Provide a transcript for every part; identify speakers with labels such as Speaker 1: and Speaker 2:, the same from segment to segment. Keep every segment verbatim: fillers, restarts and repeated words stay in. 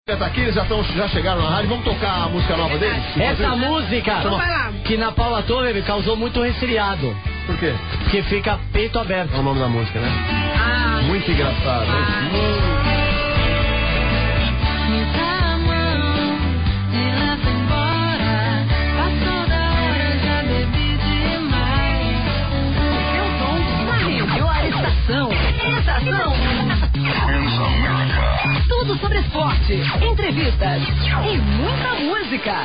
Speaker 1: Tá aqui, eles já, tão, já chegaram na rádio, vamos tocar a música nova deles?
Speaker 2: Essa música, que na Paula Toller causou muito resfriado.
Speaker 1: Por quê?
Speaker 2: Porque fica peito aberto.
Speaker 1: É o nome da música, né?
Speaker 3: Ah,
Speaker 1: muito engraçado.
Speaker 3: Ah.
Speaker 4: Me dá a mão, me leva embora. Passou da hora, já bebi demais.
Speaker 3: Seu som na rede, a estação. Estação. Tudo sobre esporte, entrevistas e muita música.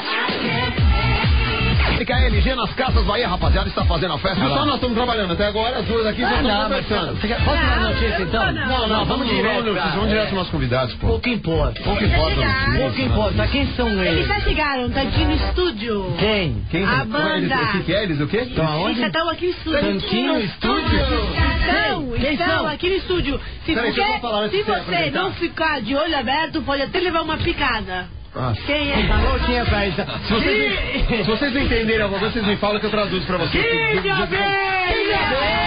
Speaker 1: A L G nas Casas Bahia, rapaziada, está fazendo a festa. Só nós estamos trabalhando até agora, as duas aqui já estão conversando.
Speaker 2: Posso dar a notícia então?
Speaker 1: Não, não, não, vamos direto. Vamos, pra... vamos direto para nossos convidados, pô.
Speaker 2: Pouco importa.
Speaker 1: Pouco importa.
Speaker 2: Pouco importa. Quem são eles?
Speaker 3: Eles já chegaram, tá aqui no estúdio.
Speaker 2: Quem?
Speaker 1: Quem?
Speaker 3: A banda.
Speaker 1: Eles, o que é eles? O quê?
Speaker 2: Estão aonde?
Speaker 3: Eles estão aqui no estúdio.
Speaker 2: Tanquinho Estúdio?
Speaker 3: Estão,
Speaker 2: Quem
Speaker 3: estão
Speaker 2: são?
Speaker 3: aqui no estúdio. Se
Speaker 1: Peraí,
Speaker 3: você,
Speaker 1: deixa eu falar,
Speaker 3: se
Speaker 1: você
Speaker 3: você não ficar de olho aberto, pode até levar uma picada.
Speaker 1: Ah.
Speaker 3: Quem é?
Speaker 2: Tá louquinha pra isso.
Speaker 1: Se vocês, se vocês não entenderem alguma coisa, vocês me falam que eu traduzo pra vocês.
Speaker 3: Que de abelha!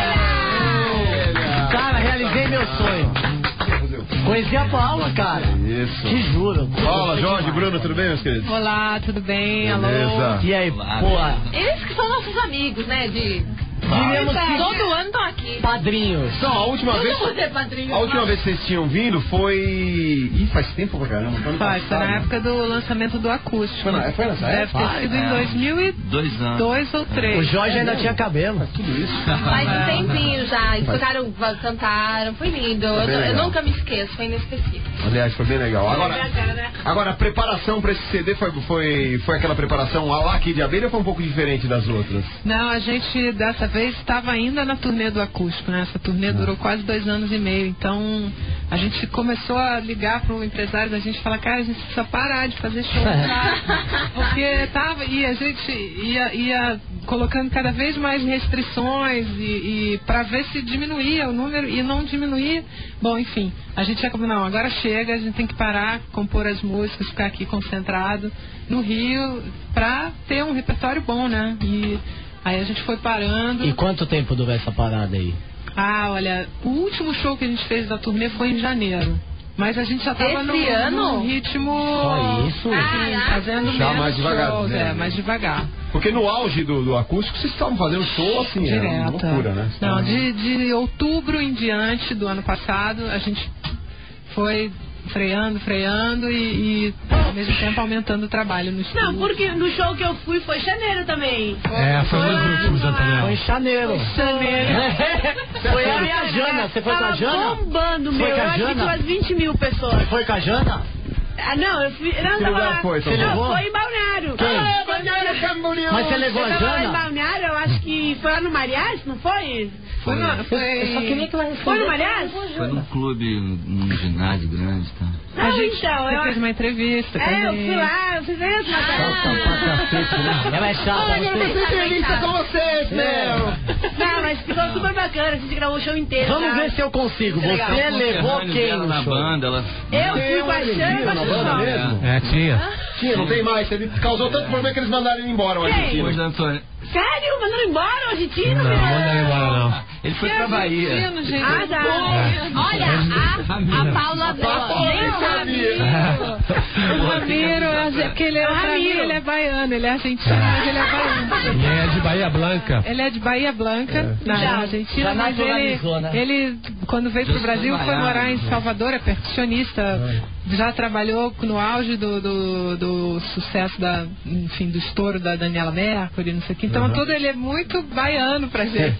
Speaker 2: Cara, realizei meu sonho. Conheci a Paula, cara.
Speaker 1: Isso.
Speaker 2: Te juro.
Speaker 1: Paula, Jorge, Bruno, tudo bem, meus queridos?
Speaker 5: Olá, tudo bem?
Speaker 1: Beleza.
Speaker 5: Alô?
Speaker 2: E aí, porra?
Speaker 5: Eles que são nossos amigos, né, de...
Speaker 2: Diríamos que
Speaker 5: Todo ano estão aqui.
Speaker 2: padrinhos.
Speaker 1: Não, a última
Speaker 5: Todo
Speaker 1: vez.
Speaker 5: mundo é padrinho.
Speaker 1: A última vez que vocês tinham vindo foi. Ih, faz tempo pra caramba. Foi,
Speaker 5: Faz, foi na época do lançamento do acústico.
Speaker 1: Foi, na, foi nessa
Speaker 5: Deve
Speaker 1: época?
Speaker 5: ter sido em dois mil e dois ou três.
Speaker 2: O Jorge ainda tinha cabelo.
Speaker 1: Tudo isso.
Speaker 6: Faz um tempinho já, e tocaram, cantaram, foi lindo. Eu,
Speaker 1: bem
Speaker 6: eu
Speaker 1: legal.
Speaker 6: nunca me esqueço, foi inesquecível.
Speaker 1: Aliás, foi bem legal. Agora, agora a preparação pra esse C D foi, foi, foi aquela preparação a lá aqui de abelha ou foi um pouco diferente das outras?
Speaker 5: Não, a gente dessa vez estava ainda na turnê do acústico, né? Essa turnê durou quase dois anos e meio. Então a gente começou a ligar para o empresário da gente e falar, cara, a gente precisa parar de fazer show, tá? Porque tava, e a gente ia, ia colocando cada vez mais restrições e, e para ver se diminuía o número e não diminuía. Bom, enfim, a gente acabou, não, agora chega, a gente tem que parar, compor as músicas, ficar aqui concentrado no Rio para ter um repertório bom, né? E aí a gente foi parando.
Speaker 2: E quanto tempo durou essa parada aí?
Speaker 5: Ah, olha, o último show que a gente fez da turnê foi em janeiro. Mas a gente já tava no,
Speaker 6: ano?
Speaker 5: no ritmo...
Speaker 2: Só isso?
Speaker 5: Sim, fazendo
Speaker 1: Já
Speaker 5: menos
Speaker 1: mais devagar,
Speaker 5: shows,
Speaker 1: né?
Speaker 5: é, mais devagar.
Speaker 1: Porque no auge do, do acústico vocês estavam fazendo show assim, era uma
Speaker 5: Direto.
Speaker 1: loucura, né?
Speaker 5: Não, de, de outubro em diante do ano passado, a gente foi freando, freando e, e ao mesmo tempo aumentando o trabalho no estúdio.
Speaker 3: Não, porque no show que eu fui foi janeiro também.
Speaker 7: É, foi nos últimos também.
Speaker 2: Foi em janeiro.
Speaker 3: Janeiro.
Speaker 2: Foi a minha Jana. Você foi com a
Speaker 3: Tava
Speaker 2: Jana?
Speaker 3: bombando,
Speaker 2: Foi
Speaker 3: meu.
Speaker 2: com a
Speaker 3: Eu acho que
Speaker 2: Jana?
Speaker 3: umas vinte mil pessoas.
Speaker 2: Foi com a Jana?
Speaker 3: Ah, não, eu fui. Não,
Speaker 1: Que
Speaker 3: tava
Speaker 1: lugar
Speaker 3: lá.
Speaker 1: foi, então?
Speaker 3: Não,
Speaker 2: Você levou?
Speaker 3: foi em Balneário.
Speaker 2: Quem?
Speaker 3: Ah, Balneário Camboriú.
Speaker 2: Mas você levou a
Speaker 3: Eu tava lá em
Speaker 2: Jana?
Speaker 3: Balneário, eu acho que foi lá no Mariás, não foi?
Speaker 5: Foi, no, foi...
Speaker 2: Eu só queria que ela respondesse.
Speaker 3: Foi no Mariás?
Speaker 8: Foi num clube, num ginásio grande, tá?
Speaker 5: A
Speaker 3: Não,
Speaker 5: gente
Speaker 3: então,
Speaker 5: você
Speaker 3: eu...
Speaker 5: fez uma entrevista
Speaker 3: É, eu
Speaker 5: também.
Speaker 3: fui lá, eu fiz isso, mas...
Speaker 2: Ela é chata,
Speaker 1: Ai, eu
Speaker 2: você.
Speaker 1: fiz entrevista com vocês, meu!
Speaker 3: Não, mas ficou super bacana, a gente gravou o show inteiro.
Speaker 2: Vamos
Speaker 3: tá?
Speaker 2: ver se eu consigo. Você levou quem
Speaker 8: Ela
Speaker 2: no
Speaker 8: na
Speaker 2: show?
Speaker 8: banda, ela...
Speaker 3: Eu fui com a Xana e com a
Speaker 1: na banda
Speaker 3: Xuxa.
Speaker 1: mesmo?
Speaker 7: É, tinha.
Speaker 1: Tinha, não tem mais. Ele causou tanto problema que eles mandaram ele embora, o
Speaker 3: Quem?
Speaker 1: argentino.
Speaker 8: Depois da Antônia.
Speaker 3: Sério? Mandaram embora o argentino?
Speaker 7: Não,
Speaker 3: meu?
Speaker 7: manda embora não.
Speaker 8: Ele foi
Speaker 5: Que
Speaker 8: pra Bahia.
Speaker 5: argentino, gente.
Speaker 3: Ah, tá.
Speaker 6: Olha, a, a Paula adora.
Speaker 3: Nem
Speaker 6: Nem
Speaker 3: sabia.
Speaker 5: O Ramiro, é porque ele é,
Speaker 3: O
Speaker 5: pra mim,
Speaker 3: Ramiro.
Speaker 5: ele é baiano, ele é argentino, mas ele é baiano.
Speaker 7: E é de Bahia Blanca.
Speaker 5: Ele é de Bahia Blanca, na
Speaker 3: Já.
Speaker 5: Argentina,
Speaker 2: Já
Speaker 5: mas ele,
Speaker 2: naturalizou, né?
Speaker 5: ele, quando veio pro
Speaker 8: Já
Speaker 5: Brasil,
Speaker 8: foi
Speaker 5: foi
Speaker 8: baiano,
Speaker 5: morar em
Speaker 8: né?
Speaker 5: Salvador, é percussionista, já trabalhou no auge do, do, do sucesso, da, enfim, do estouro da Daniela Mercury, não sei o que. Então, todo ele é muito baiano pra gente.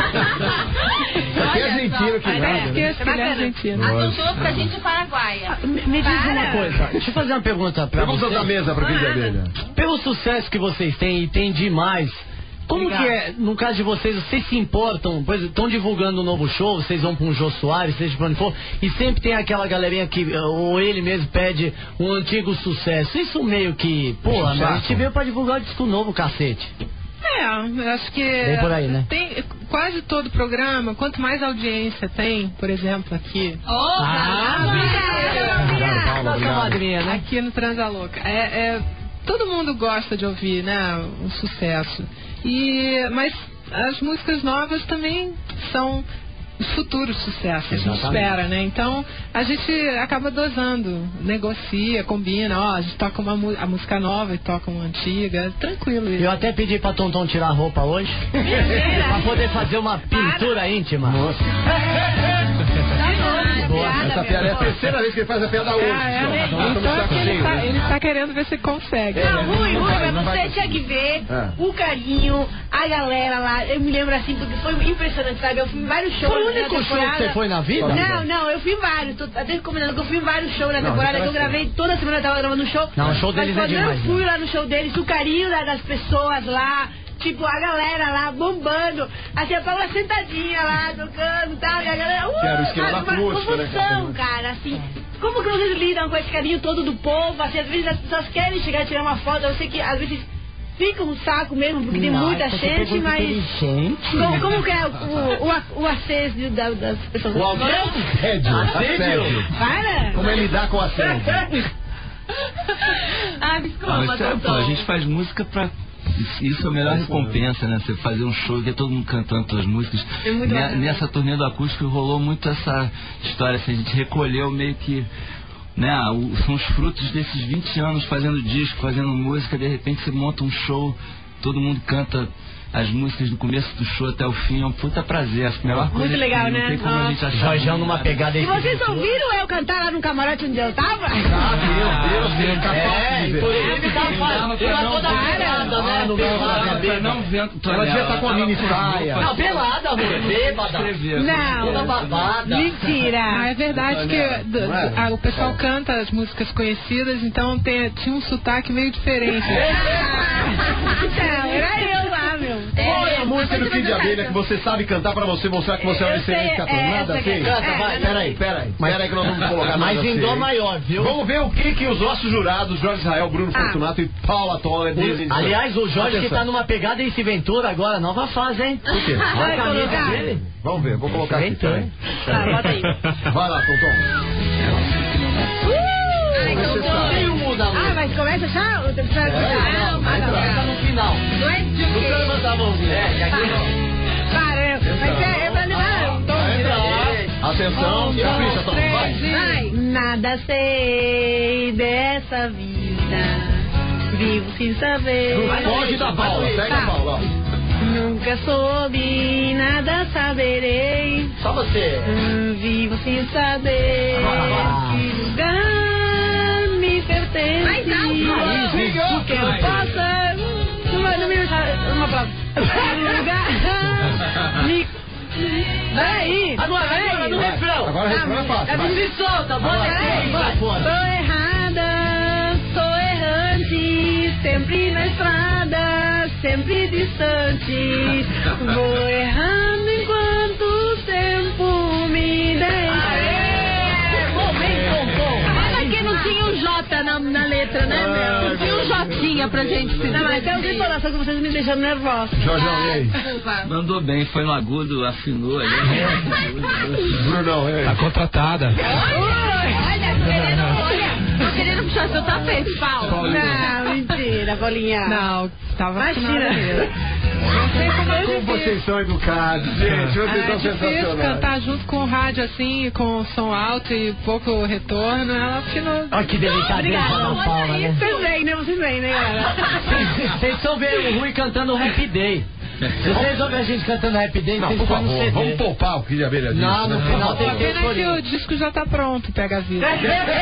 Speaker 1: Aqui é argentino que
Speaker 5: Aí
Speaker 1: nada,
Speaker 5: eu
Speaker 1: né?
Speaker 5: esqueço que ele é argentino.
Speaker 6: A cantora pra gente é paraguaia.
Speaker 3: Me, me diz
Speaker 6: Para.
Speaker 3: uma coisa.
Speaker 2: Deixa eu fazer uma pergunta pra
Speaker 1: Perguntas
Speaker 2: você.
Speaker 1: da mesa pra quem de abelha.
Speaker 2: Pelo sucesso que vocês têm e tem demais, como
Speaker 5: Obrigada.
Speaker 2: que é, no caso de vocês, vocês se importam, pois estão divulgando um novo show, vocês vão pra um Jô Soares, seja pra onde for, e sempre tem aquela galerinha que, ou ele mesmo pede um antigo sucesso. Isso meio que, porra, mas a gente veio pra divulgar o disco novo, cacete.
Speaker 5: É, eu acho que
Speaker 2: Bem por aí, né?
Speaker 5: tem quase todo programa, quanto mais audiência tem, por exemplo, aqui,
Speaker 2: Ah,
Speaker 1: Obrigado, Paula,
Speaker 2: Nossa
Speaker 1: obrigado.
Speaker 2: madrinha, né?
Speaker 5: aqui no Transalouca. É, é, todo mundo gosta de ouvir, né, o sucesso. E, mas as músicas novas também são os futuros sucessos, a gente
Speaker 2: Exatamente.
Speaker 5: espera, né? Então a gente acaba dosando, negocia, combina, ó, a gente toca uma a música nova e toca uma antiga, tranquilo isso.
Speaker 2: Eu até pedi pra Tonton tirar a roupa hoje, pra poder fazer uma pintura íntima.
Speaker 1: Nossa.
Speaker 2: Boa.
Speaker 1: Essa piada é a terceira vez que ele faz a piada hoje.
Speaker 5: Ah, é?
Speaker 1: Nós estamos
Speaker 5: Então
Speaker 1: de saco
Speaker 5: ele
Speaker 1: cheio,
Speaker 5: tá,
Speaker 1: né?
Speaker 5: ele tá querendo ver se consegue.
Speaker 6: Não, Rui, Rui, mas
Speaker 1: não vai
Speaker 6: você tinha que ver
Speaker 1: É.
Speaker 6: o carinho, a galera lá. Eu me lembro assim, porque foi impressionante, sabe? Eu fui em vários shows.
Speaker 2: Foi o
Speaker 6: na
Speaker 2: único show que
Speaker 6: temporada.
Speaker 2: você foi na vida?
Speaker 6: Não, não, eu fui em vários. Tô até combinando que eu fui em vários shows na
Speaker 1: Não,
Speaker 6: temporada,
Speaker 1: isso
Speaker 6: que eu
Speaker 1: vai ser.
Speaker 6: gravei toda semana, eu tava gravando um show.
Speaker 2: Não, o show deles
Speaker 6: mas
Speaker 2: é
Speaker 6: quando
Speaker 2: demais,
Speaker 6: eu fui
Speaker 2: né?
Speaker 6: lá no show deles, o carinho da- das pessoas lá. Tipo, a galera lá bombando, assim, a Paula sentadinha lá, tocando e tal, e a galera, uh,
Speaker 1: Que era o esquema
Speaker 6: sabe,
Speaker 1: da
Speaker 6: uma
Speaker 1: acústica, né,
Speaker 6: confusão, cara, assim, como que vocês lidam com esse carinho todo do povo, assim, às vezes as pessoas querem chegar e tirar uma foto, eu sei que às vezes fica um saco mesmo, porque tem muita
Speaker 2: Nossa, que
Speaker 6: gente,
Speaker 2: pergunta
Speaker 6: mas...
Speaker 2: inteligente.
Speaker 6: Como, como que é o, o, a- o acesso da- das pessoas?
Speaker 1: O assédio. Assédio.
Speaker 6: Para!
Speaker 1: Como é lidar com assédio?
Speaker 6: Ah,
Speaker 8: Ah,
Speaker 6: desculpa,
Speaker 8: mas é, pô, a gente faz música pra... Isso, isso é a melhor recompensa, né? Você fazer um show e ver todo mundo cantando suas músicas.
Speaker 6: É muito
Speaker 8: Ne-
Speaker 6: bacana.
Speaker 8: Nessa turnê do acústico rolou muito essa história, assim, a gente recolheu meio que, né? o- São os frutos desses vinte anos fazendo disco, fazendo música, de repente você monta um show, todo mundo canta as músicas do começo do show até o fim, é um puta prazer. Acho que a melhor
Speaker 6: Muito
Speaker 8: coisa
Speaker 6: legal,
Speaker 8: que
Speaker 6: né?
Speaker 8: não tem como a gente achar.
Speaker 2: Jorjão numa pegada
Speaker 6: E
Speaker 2: aí.
Speaker 6: vocês ouviram eu cantar lá no camarote onde eu tava?
Speaker 1: Ah, meu Deus, meu capaz
Speaker 2: É,
Speaker 1: de ver.
Speaker 2: inclusive tá fazendo toda pelada, né? No meu lado,
Speaker 8: Pra não vento
Speaker 1: Ela devia estar com a mini saia.
Speaker 2: Não, pelada, amor, bêbada. Toda
Speaker 6: Não.
Speaker 2: babada.
Speaker 6: Mentira.
Speaker 5: Ah, é verdade que d-
Speaker 1: Não é?
Speaker 5: d- ah, o pessoal canta as músicas conhecidas, então tem, tinha um sotaque meio diferente.
Speaker 6: Não, era eu lá, meu.
Speaker 1: Qual é a música do Kid de Abelha que você sabe cantar pra você mostrar que você é um
Speaker 6: Eu
Speaker 1: excelente
Speaker 6: sei,
Speaker 1: cantor?
Speaker 6: é,
Speaker 1: Nada
Speaker 6: essa
Speaker 1: assim?
Speaker 6: aqui.
Speaker 2: Canta, vai.
Speaker 1: Peraí, peraí. Peraí que nós vamos colocar
Speaker 2: Mas
Speaker 1: nada
Speaker 2: em dó
Speaker 1: assim.
Speaker 2: maior, viu?
Speaker 1: Vamos ver o que que os nossos jurados, Jorge Israel, Bruno
Speaker 6: Ah.
Speaker 1: Fortunato e Paula Toller dizem. disso.
Speaker 2: Aliás, o Jorge que
Speaker 1: Atenção.
Speaker 2: tá numa pegada Ace Ventura agora, nova fase, hein?
Speaker 1: Por quê?
Speaker 2: Olha a
Speaker 6: Vai
Speaker 2: camisa
Speaker 6: colocar?
Speaker 2: dele.
Speaker 1: Vamos ver, vou colocar aqui.
Speaker 2: Ventura.
Speaker 1: Peraí.
Speaker 6: Tá, bota aí.
Speaker 1: Vai lá, Tonton.
Speaker 6: Ai,
Speaker 1: Você
Speaker 6: então,
Speaker 1: sabe.
Speaker 2: Tem um muda a
Speaker 6: Ah, mas começa já? Eu tenho que fazer-
Speaker 2: Não,
Speaker 6: Não,
Speaker 2: vai
Speaker 6: não,
Speaker 2: tá
Speaker 6: não.
Speaker 2: no final.
Speaker 6: Não é de
Speaker 2: Não
Speaker 6: quê?
Speaker 2: quero mandar a mãozinha. É, e aqui não.
Speaker 6: Para, eu- mas é, é pra levar um tom
Speaker 1: Vai entrar.
Speaker 6: direito.
Speaker 1: Atenção, e capricha, Tom. Vai.
Speaker 6: Vai. Nada sei dessa vida, vivo sem saber.
Speaker 1: Não foge da Paula, segue a
Speaker 6: Tá.
Speaker 1: Paula. ó.
Speaker 6: Nunca soube, nada saberei.
Speaker 2: Só você.
Speaker 6: Hum, Vivo sem saber
Speaker 2: Ah.
Speaker 6: que lugar me pertence.
Speaker 2: Aí,
Speaker 6: O que eu
Speaker 2: vai.
Speaker 6: possa. Não, vai- não me deixa. Uma palavra. Que lugar me. Peraí.
Speaker 2: Agora, agora, no
Speaker 6: peraí.
Speaker 2: refrão.
Speaker 1: Agora a refrão é fácil. vai.
Speaker 2: Se solta, bota
Speaker 6: Peraí,
Speaker 2: aí, vai fora.
Speaker 6: Tô errada, sou errante, sempre na estrada, sempre distante. Vou errando enquanto o tempo me deixa.
Speaker 2: Bom, bem, bom, bom.
Speaker 6: Pena que não tinha o J na, na letra, né, meu? Não tinha um Jotinha pra gente se Não, mas tem uma entonação que vocês me deixam nervosa.
Speaker 1: Jorjão, e aí?
Speaker 6: Desculpa.
Speaker 8: Mandou bem, foi no agudo, afinou ali.
Speaker 1: Brunão, e aí?
Speaker 7: Tá contratada.
Speaker 6: Olha, querendo, olha, tô querendo puxar seu tapete, Paulo. Não, mentira, Paulinha.
Speaker 5: Não, tava
Speaker 6: Imagina.
Speaker 5: afinada mesmo. Não sei como é
Speaker 1: Como
Speaker 5: difícil.
Speaker 1: vocês são educados, gente. Vocês
Speaker 5: Ah, é
Speaker 1: são
Speaker 5: difícil
Speaker 1: sensacionais.
Speaker 5: cantar junto com o rádio assim, com som alto e pouco retorno. Ela afinou.
Speaker 2: Olha que delicadeza
Speaker 6: Obrigada.
Speaker 2: da Paula, né?
Speaker 6: Vocês vêm, né? Vocês vêm, né, galera?
Speaker 2: Vocês estão vendo o Rui cantando Happy Day. Se vocês ouvem a gente cantando Happy Day,
Speaker 1: Não,
Speaker 2: vocês
Speaker 1: por
Speaker 2: põem no
Speaker 1: favor,
Speaker 2: C D.
Speaker 1: vamos poupar o Kid de Abelha disso.
Speaker 2: Não, no
Speaker 1: né?
Speaker 2: final tem
Speaker 5: A
Speaker 2: que ter
Speaker 5: pena é que o
Speaker 2: escolhido.
Speaker 5: disco já tá pronto, pega a vida.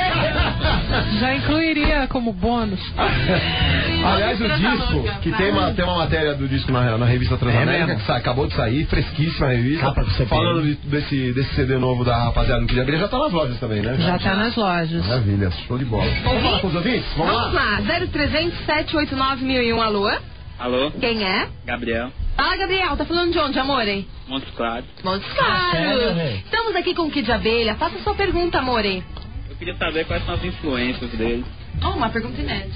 Speaker 5: Já incluiria como bônus.
Speaker 1: Aliás, o disco, que tem uma, tem uma matéria do disco na, na revista Transamérica,
Speaker 2: mesmo?
Speaker 1: que sa- acabou de sair, fresquíssima a revista.
Speaker 2: Capa do C P M.
Speaker 1: Falando de- desse, desse C D novo da rapaziada do Kid de Abelha, já tá nas lojas também, né?
Speaker 5: Já tá nas lojas.
Speaker 1: Maravilha, show de bola. Vamos falar com os ouvintes? Vamos
Speaker 6: Vamos
Speaker 1: lá?
Speaker 6: lá, zero trezentos, sete oito nove, mil e um, alô?
Speaker 9: Alô,
Speaker 6: Quem é?
Speaker 9: Gabriel,
Speaker 6: Fala, Gabriel, tá falando de onde, amore?
Speaker 9: Montes Claros.
Speaker 6: Montes
Speaker 2: sério,
Speaker 6: Claros.
Speaker 2: velho?
Speaker 6: Estamos aqui com o Kid de Abelha. Faça sua pergunta, amore.
Speaker 9: Eu queria saber quais são as influências dele.
Speaker 6: Oh, uma pergunta inédita.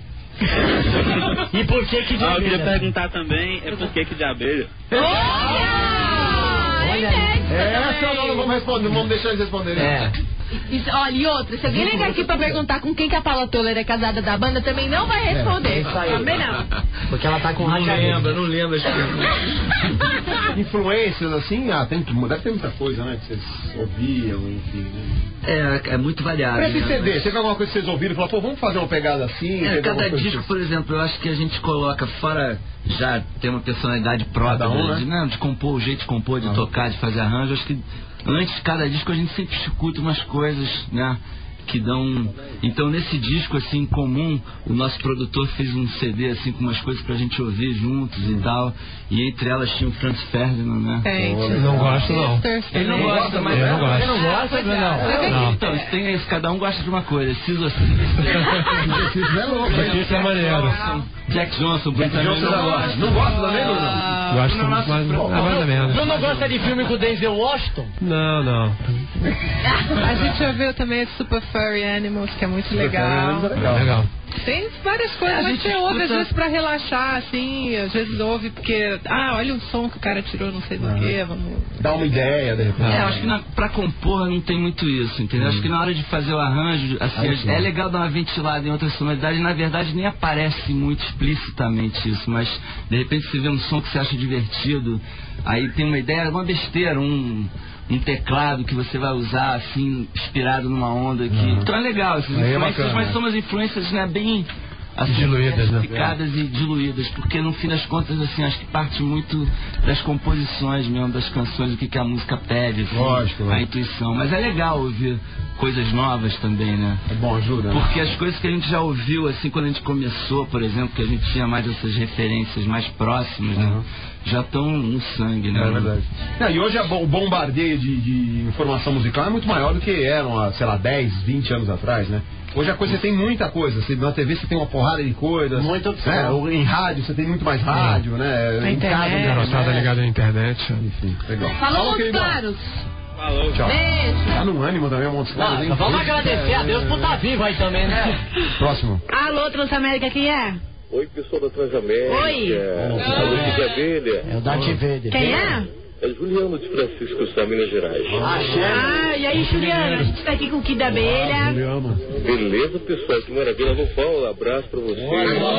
Speaker 2: E por que que de
Speaker 9: Ah, eu queria
Speaker 2: abelha?
Speaker 9: perguntar também é por que que de abelha.
Speaker 6: Olha!
Speaker 2: Olha,
Speaker 6: Inédita
Speaker 1: Essa
Speaker 6: também.
Speaker 1: não vamos responder, vamos deixar eles responderem.
Speaker 2: É.
Speaker 10: Isso, olha, e outra, se alguém ligar aqui pra perguntar com quem que a Paula Toller é casada da banda, também não vai responder.
Speaker 2: É, isso aí.
Speaker 10: Também não.
Speaker 2: Porque ela tá com
Speaker 8: Não
Speaker 2: rachadinha.
Speaker 8: lembra, não lembra as coisas.
Speaker 1: Influências, assim, ah, tem, deve ter muita coisa, né? Que vocês ouviam, enfim.
Speaker 8: É, é muito variado.
Speaker 1: Pra esse
Speaker 8: né?
Speaker 1: C D, teve alguma coisa que vocês ouviram e falaram, pô, vamos fazer uma pegada assim?
Speaker 8: É,
Speaker 1: teve
Speaker 8: cada
Speaker 1: alguma coisa
Speaker 8: disco,
Speaker 1: assim?
Speaker 8: por exemplo, eu acho que a gente coloca fora já ter uma personalidade própria,
Speaker 1: Cada um,
Speaker 8: né?
Speaker 1: né?
Speaker 8: De, não, de compor, o jeito de compor, de
Speaker 1: Ah.
Speaker 8: tocar, de fazer arranjo. Acho que antes de cada disco a gente sempre escuta umas coisas, né? Que dão. Então nesse disco assim comum, o nosso produtor fez um C D assim com umas coisas pra gente ouvir juntos e tal. E entre elas tinha o Franz Ferdinand, né?
Speaker 5: Tem.
Speaker 7: Não gosto, não.
Speaker 8: Ele não gosta, mas
Speaker 7: Eu não gosto.
Speaker 2: Você não gosta, não?
Speaker 7: Não.
Speaker 8: Então, isso tem esse, cada um gosta de uma coisa. Ciso assim.
Speaker 1: Isso é louco, hein?
Speaker 7: Isso é maneiro.
Speaker 8: Jack Johnson, Bruno também
Speaker 1: Johnson
Speaker 8: não
Speaker 1: não
Speaker 8: gosta.
Speaker 1: gosta. Não gosta também, Bruno?
Speaker 7: Gosto, mas é mais ou menos.
Speaker 2: Bruno não gosta de filme com o Denzel Washington?
Speaker 7: Não, não.
Speaker 5: A gente já viu também esse Super Furry Animals, que é muito legal.
Speaker 7: Legal.
Speaker 5: Tem várias coisas,
Speaker 8: É, a
Speaker 5: mas
Speaker 8: gente
Speaker 5: você ouve às
Speaker 8: escuta-
Speaker 5: vezes pra relaxar, assim, às vezes ouve porque, ah, olha o som que o cara tirou, não sei do que, vamos...
Speaker 1: Dá uma ideia, de repente.
Speaker 8: É, eu acho que na, pra compor não tem muito isso, entendeu? Acho que na hora de fazer o arranjo, assim,
Speaker 1: Aí sim.
Speaker 8: é legal dar uma ventilada em outras sonoridades, na verdade nem aparece muito explicitamente isso, mas de repente você vê um som que você acha divertido, aí tem uma ideia, uma besteira, um, um teclado que você vai usar, assim, inspirado numa onda aqui.
Speaker 1: Uhum.
Speaker 8: Então é legal essas
Speaker 1: Aí é
Speaker 8: influências,
Speaker 1: bacana,
Speaker 8: mas
Speaker 1: né?
Speaker 8: são umas influências, né, bem... Assim,
Speaker 7: Diluídas, né?
Speaker 8: diversificadas e diluídas, porque no fim das contas, assim, acho que parte muito das composições mesmo, das canções, o que, que a música pede, assim,
Speaker 1: Lógico,
Speaker 8: a
Speaker 1: lógico.
Speaker 8: intuição. Mas é legal ouvir coisas novas também, né?
Speaker 1: É bom, ajuda. né?
Speaker 8: Porque as coisas que a gente já ouviu, assim, quando a gente começou, por exemplo, que a gente tinha mais essas referências mais próximas, né?
Speaker 1: Uhum.
Speaker 8: Já estão no sangue, né?
Speaker 1: É verdade. Não, e hoje a bo- o bombardeio de, de informação musical é muito maior do que eram há, sei lá, dez, vinte anos atrás, né? Hoje a coisa, você tem muita coisa. Você, na T V você tem uma porrada de coisas.
Speaker 2: Muita opção.
Speaker 1: Né? Ou em rádio você tem muito mais rádio, né?
Speaker 5: Na
Speaker 1: Em
Speaker 5: internet.
Speaker 1: casa,
Speaker 7: Garotada ligada na internet.
Speaker 1: Enfim, legal.
Speaker 10: Falou,
Speaker 1: querido.
Speaker 10: Montes Claros.
Speaker 9: Falou.
Speaker 1: Tchau.
Speaker 10: Beijo.
Speaker 1: Tá no ânimo também, Montes Claros, hein?
Speaker 2: Ah, vamos agradecer a Deus por estar vivo aí também, né?
Speaker 1: Próximo.
Speaker 6: Alô, Transamérica, quem é?
Speaker 11: Oi, pessoal da Transamérica.
Speaker 6: Oi.
Speaker 11: Alô, de Abelha.
Speaker 2: É o Darth Vader.
Speaker 6: Quem é?
Speaker 11: É Juliano de Francisco Sá, Minas Gerais.
Speaker 6: Ah, e aí, Juliana? A gente tá aqui com o Kid da Abelha.
Speaker 11: Beleza, pessoal? Que maravilha. Alô, Paulo, abraço pra você.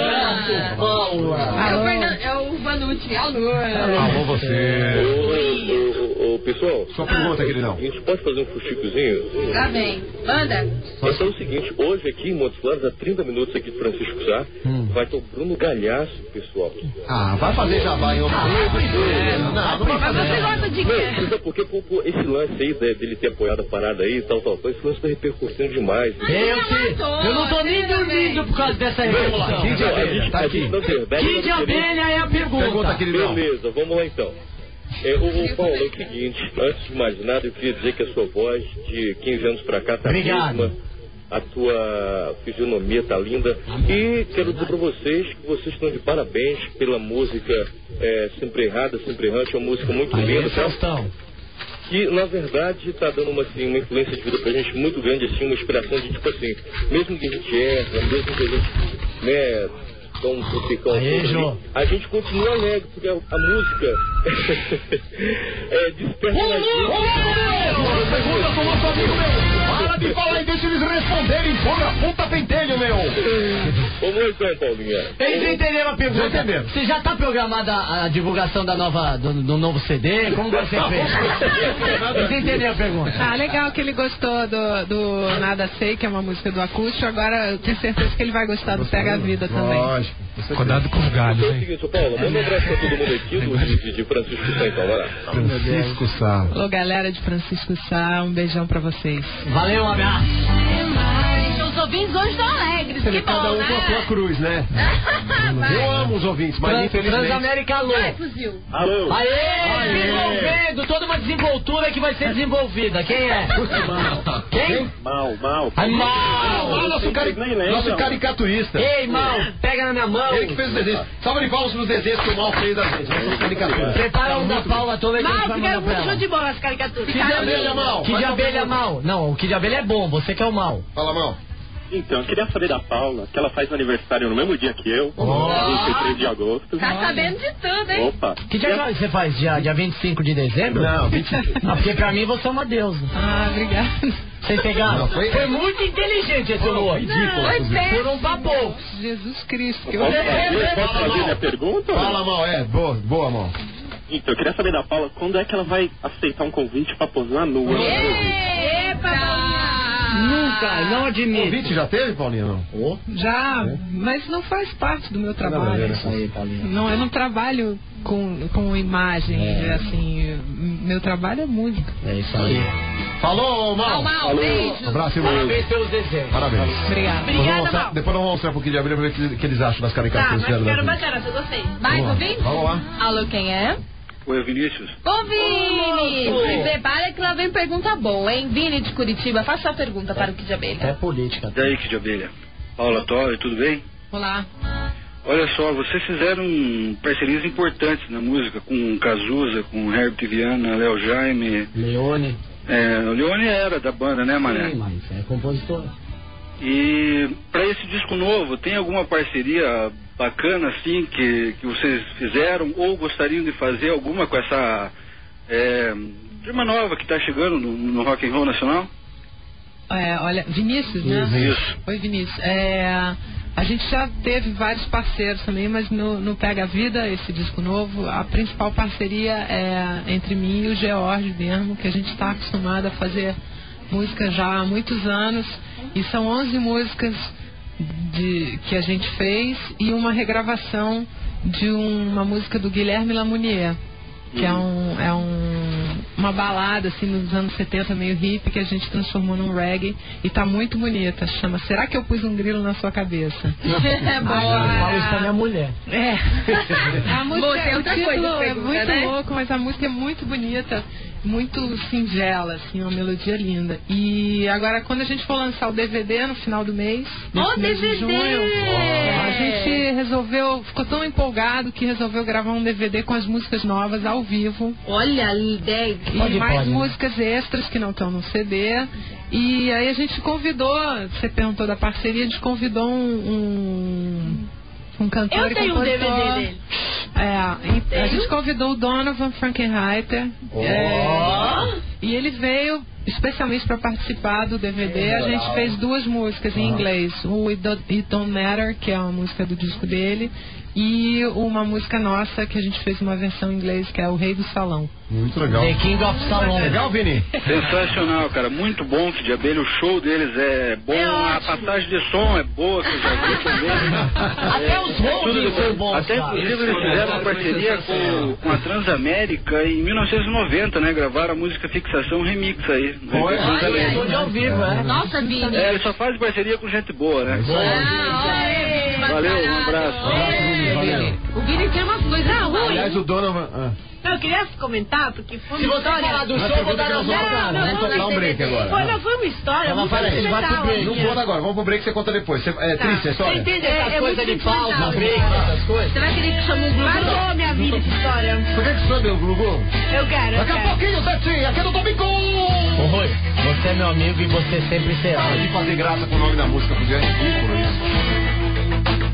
Speaker 10: É o, Fernando, é o Vanucci. Alô.
Speaker 1: Alô, você.
Speaker 11: Ô, ô, ô, ô, pessoal.
Speaker 1: Sua pergunta, queridão.
Speaker 11: A gente pode fazer um fuxicozinho?
Speaker 10: Tá bem. Manda.
Speaker 11: Então é o seguinte, hoje aqui em Montes Claros, a trinta minutos aqui de Francisco Sá, vai ter o Bruno Galhaço, pessoal.
Speaker 1: Ah, vai fazer jabá em outro Não, não vai
Speaker 10: Mas
Speaker 1: fazer
Speaker 10: você
Speaker 1: jabá.
Speaker 10: gosta de
Speaker 11: Não,
Speaker 10: quê?
Speaker 11: sabe por quê? Pô, pô, esse lance aí de- dele ter apoiado a parada aí e tal, tal, tal, esse lance tá repercutindo demais.
Speaker 2: Eu, te, eu não tô nem dormindo por causa dessa revolução.
Speaker 1: Kid
Speaker 11: Não, a
Speaker 1: Abelha,
Speaker 11: gente,
Speaker 1: tá
Speaker 11: a
Speaker 1: aqui.
Speaker 11: gente, na verdade,
Speaker 2: Que
Speaker 11: nós
Speaker 2: de
Speaker 11: queremos-
Speaker 2: abelha é a pergunta?
Speaker 1: Pergunta, queridão.
Speaker 11: Beleza, vamos lá então. É, o, o Paulo, é o seguinte, antes de mais nada, eu queria dizer que a sua voz de quinze anos pra cá tá
Speaker 2: Obrigado.
Speaker 11: mesma, a tua fisionomia tá linda, e quero dizer pra vocês que vocês estão de parabéns pela música é, Sempre Errada, Sempre Errante, é uma música muito
Speaker 2: Aí,
Speaker 11: linda, tá?
Speaker 2: Faustão.
Speaker 11: Que na verdade está dando uma, assim, uma influência de vida pra gente muito grande, assim, uma inspiração de tipo assim, mesmo que a gente erra, mesmo que a gente, né, dá um tropicão
Speaker 2: Aí,
Speaker 11: todo
Speaker 2: Jô.
Speaker 11: ali, a gente continua alegre, porque a, a música é, desperta na gente.
Speaker 1: Pergunta pro nosso amigo meu. Para de falar e deixa eles responderem. Porra, puta pentelho, meu.
Speaker 11: Vamos lá então, Paulinha.
Speaker 2: Eles entenderam a pergunta.
Speaker 1: Já entenderam.
Speaker 2: Você já tá programada a, a divulgação da nova, do, do novo C D? Como vai ser feito? Eles entenderam a pergunta.
Speaker 5: Ah, legal que ele gostou do, do Nada Sei, que é uma música do acústico. Agora eu tenho certeza que ele vai gostar do Pega a Vida também.
Speaker 1: Lógico.
Speaker 7: Cuidado com os galhos,
Speaker 11: Então é o
Speaker 7: hein?
Speaker 11: seguinte, ô Paulo, manda um abraço pra todo mundo aqui do, de, de Francisco Sá, então, vai lá.
Speaker 1: Francisco Sá.
Speaker 5: Alô, galera de Francisco Sá, um beijão pra vocês.
Speaker 2: Valeu, um abraço.
Speaker 10: Os ouvintes hoje estão alegres.
Speaker 1: Você vê
Speaker 10: Que
Speaker 1: cada
Speaker 10: bom,
Speaker 1: um com a sua
Speaker 10: né?
Speaker 1: cruz, né?
Speaker 10: Vai.
Speaker 1: Eu amo os ouvintes, mas
Speaker 2: Trans,
Speaker 1: infelizmente...
Speaker 2: Transamérica Alô.
Speaker 10: Vai, fuzil.
Speaker 11: Alô?
Speaker 2: Aê,
Speaker 1: Aê.
Speaker 2: desenvolvendo toda uma desenvoltura que vai ser desenvolvida. Quem é? Quem?
Speaker 11: Mal, mal.
Speaker 2: Ai,
Speaker 1: Ah,
Speaker 2: Mal.
Speaker 1: nosso, cari... nosso caricaturista.
Speaker 2: Ei, Mal, pega na minha mão.
Speaker 1: Ele que fez os desenhos. Salva de palmas pros desenhos que o Mal fez da gente. Nossas caricaturas.
Speaker 2: Prepara um da Paula Toller que a gente
Speaker 6: Mal,
Speaker 2: vai
Speaker 6: ficaram
Speaker 2: mandar pra
Speaker 6: muito show
Speaker 2: ela.
Speaker 6: de bola as caricaturas.
Speaker 1: Que de abelha, Mal.
Speaker 2: Que de abelha é mal. Não, o que de abelha é bom, você que é o mal.
Speaker 1: Fala, Mal.
Speaker 11: Então, eu queria saber da Paula, que ela faz aniversário no mesmo dia que eu,
Speaker 2: Oh.
Speaker 11: vinte e três de agosto.
Speaker 10: Tá sabendo de tudo, hein?
Speaker 11: Opa.
Speaker 2: Que dia que você faz? Dia, dia vinte e cinco de dezembro?
Speaker 1: Não, vinte
Speaker 2: Ah, porque pra mim você é uma deusa.
Speaker 5: Ah, obrigada.
Speaker 2: Vocês pegaram?
Speaker 1: Não, foi-
Speaker 2: foi muito inteligente esse humor.
Speaker 1: ridículo,
Speaker 2: Foi
Speaker 1: inclusive.
Speaker 2: péssimo. Por um papo.
Speaker 5: Jesus Cristo. Que eu...
Speaker 11: Posso fazer, posso
Speaker 1: Fala,
Speaker 11: fazer
Speaker 1: Mal.
Speaker 11: minha pergunta?
Speaker 1: Fala, Mal, é, boa, boa, Mal.
Speaker 11: Então, eu queria saber da Paula, quando é que ela vai aceitar um convite pra posar nua?
Speaker 2: Nunca, não admito.
Speaker 1: Convite já teve, Paulinha, não?
Speaker 2: Oh.
Speaker 5: Já, mas não faz parte do meu trabalho.
Speaker 1: Não,
Speaker 2: Isso aí, Paulinha.
Speaker 5: Não, eu não trabalho com, com imagem,
Speaker 2: É.
Speaker 5: assim, meu trabalho é música.
Speaker 2: É isso aí.
Speaker 1: Falou, Mal.
Speaker 10: Mal, mal, beijo.
Speaker 1: Abraço e
Speaker 2: Parabéns pelos desenhos.
Speaker 1: Parabéns.
Speaker 5: Obrigada.
Speaker 1: Nós vamos mostrar- depois nós vamos mostrar um pouquinho de abelha pra ver o que, que eles acham das
Speaker 6: Tá,
Speaker 1: caricaturas.
Speaker 6: mas
Speaker 1: dela,
Speaker 6: ficaram
Speaker 1: né?
Speaker 6: bacanas, eu gostei.
Speaker 10: Vai,
Speaker 1: Vamos lá.
Speaker 10: ouvinte?
Speaker 1: Vamos lá.
Speaker 10: Alô, quem é?
Speaker 11: Oi, Vinícius.
Speaker 10: Ô, Vini! Se prepara que lá vem pergunta boa, hein? Vini de Curitiba, faça a pergunta para o Kid Abelha.
Speaker 2: É política.
Speaker 11: E aí, Kid Abelha? Paula Torre, tudo bem?
Speaker 5: Olá.
Speaker 11: Olha só, vocês fizeram parcerias importantes na música, com Cazuza, com Herbert Viana, Léo Jaime.
Speaker 2: Leone.
Speaker 11: É, o Leone era da banda, né, Mané?
Speaker 2: Sim, mas é compositor.
Speaker 11: E pra esse disco novo, tem alguma parceria bacana assim que, que vocês fizeram ou gostariam de fazer alguma com essa é, turma nova que tá chegando no, no Rock and Roll Nacional?
Speaker 5: É, olha, Vinícius, né?
Speaker 11: Isso.
Speaker 5: Oi, Vinícius. É, a gente já teve vários parceiros também, mas no, no Pega a Vida, esse disco novo, a principal parceria é entre mim e o George mesmo, que a gente está acostumado a fazer música já há muitos anos, e são onze músicas de, que a gente fez e uma regravação de uma música do Guilherme Lamounier, que é, um, é um, uma balada assim nos anos setenta, meio hippie, que a gente transformou num reggae e tá muito bonita. Chama Será que eu pus um grilo na sua cabeça?
Speaker 10: É boa.
Speaker 2: Fala isso pra minha mulher.
Speaker 5: É. A música,
Speaker 10: Bom, tem
Speaker 5: o
Speaker 10: outra
Speaker 5: título
Speaker 10: coisa,
Speaker 5: é
Speaker 10: pergunta,
Speaker 5: muito
Speaker 10: né?
Speaker 5: louco, mas a música é muito bonita, muito singela, assim, uma melodia linda. E agora, quando a gente for lançar o D V D no final do mês, nesse
Speaker 10: Ô,
Speaker 5: mês de
Speaker 10: D V D!
Speaker 5: junho, a gente resolveu, ficou tão empolgado que resolveu gravar um D V D com as músicas novas ao vivo.
Speaker 10: Olha a ideia.
Speaker 5: E
Speaker 2: Pode,
Speaker 5: mais
Speaker 2: pode, né?
Speaker 5: músicas extras que não estão no C D. E aí a gente convidou, você perguntou da parceria, a gente convidou um, um, um cantor
Speaker 6: Eu
Speaker 5: e
Speaker 6: tenho um D V D
Speaker 5: compositor.
Speaker 6: dele.
Speaker 5: É, e a gente convidou o Donovan Frankenreiter. É, e ele veio especialmente para participar do D V D. A gente fez duas músicas em inglês. O It Don't, It Don't Matter, que é uma música do disco dele, e uma música nossa que a gente fez uma versão em inglês, que é O Rei do Salão.
Speaker 1: Muito legal.
Speaker 2: The King of Salon.
Speaker 1: Legal, Vini?
Speaker 11: Sensacional, cara. Muito bom, Kid Abelha. O show deles é bom.
Speaker 6: É
Speaker 11: a
Speaker 6: ótimo.
Speaker 11: passagem de som é boa, que eu já vi também.
Speaker 2: Até os holdings são bons,
Speaker 11: Até
Speaker 2: cara.
Speaker 11: inclusive eles fizeram uma parceria com, com a Transamérica em mil novecentos e noventa, né? Gravaram a música Fixação Remix aí.
Speaker 1: Foi?
Speaker 11: Né?
Speaker 2: Olha, show de ao vivo, é.
Speaker 10: Nossa, Vini.
Speaker 11: É, ele só faz parceria com gente boa, né?
Speaker 10: Ah, olha,
Speaker 11: Valeu, um abraço.
Speaker 1: Valeu.
Speaker 10: O Vini tem umas coisas ruins.
Speaker 1: Aliás, o Donovan... Ah.
Speaker 6: Não, eu queria comentar, porque foi
Speaker 2: Se
Speaker 6: uma
Speaker 2: você
Speaker 6: história...
Speaker 2: falar do
Speaker 1: Não,
Speaker 2: show, eu vou
Speaker 1: pergunta
Speaker 2: dar
Speaker 1: que
Speaker 2: na
Speaker 1: nós
Speaker 2: sua
Speaker 1: vamos-
Speaker 2: cara.
Speaker 1: nós vamos tocar um break agora.
Speaker 6: Foi, não, foi uma história
Speaker 2: Não,
Speaker 6: muito
Speaker 2: peraí, vai pro
Speaker 6: especial.
Speaker 2: break.
Speaker 1: Não
Speaker 6: minha.
Speaker 1: conta agora, vamos pro break, você conta depois. Você, é
Speaker 6: Tá.
Speaker 1: triste a história?
Speaker 2: Você entende
Speaker 6: É,
Speaker 2: essas
Speaker 6: é
Speaker 2: coisas
Speaker 6: muito
Speaker 2: de pausa,
Speaker 6: sentimental,
Speaker 2: break,
Speaker 6: né?
Speaker 2: essas coisas?
Speaker 10: Você vai querer que chame um grupo?
Speaker 6: Marcou minha vida essa história.
Speaker 1: Por que que sobe o Glugu?
Speaker 6: Eu quero, eu
Speaker 1: Daqui a
Speaker 6: quero.
Speaker 1: pouquinho, Zetinho, aqui no Domingo!
Speaker 2: Ô, Rui, você é meu amigo e você sempre será.
Speaker 1: Para de fazer graça com o nome da música, porque é ridículo isso.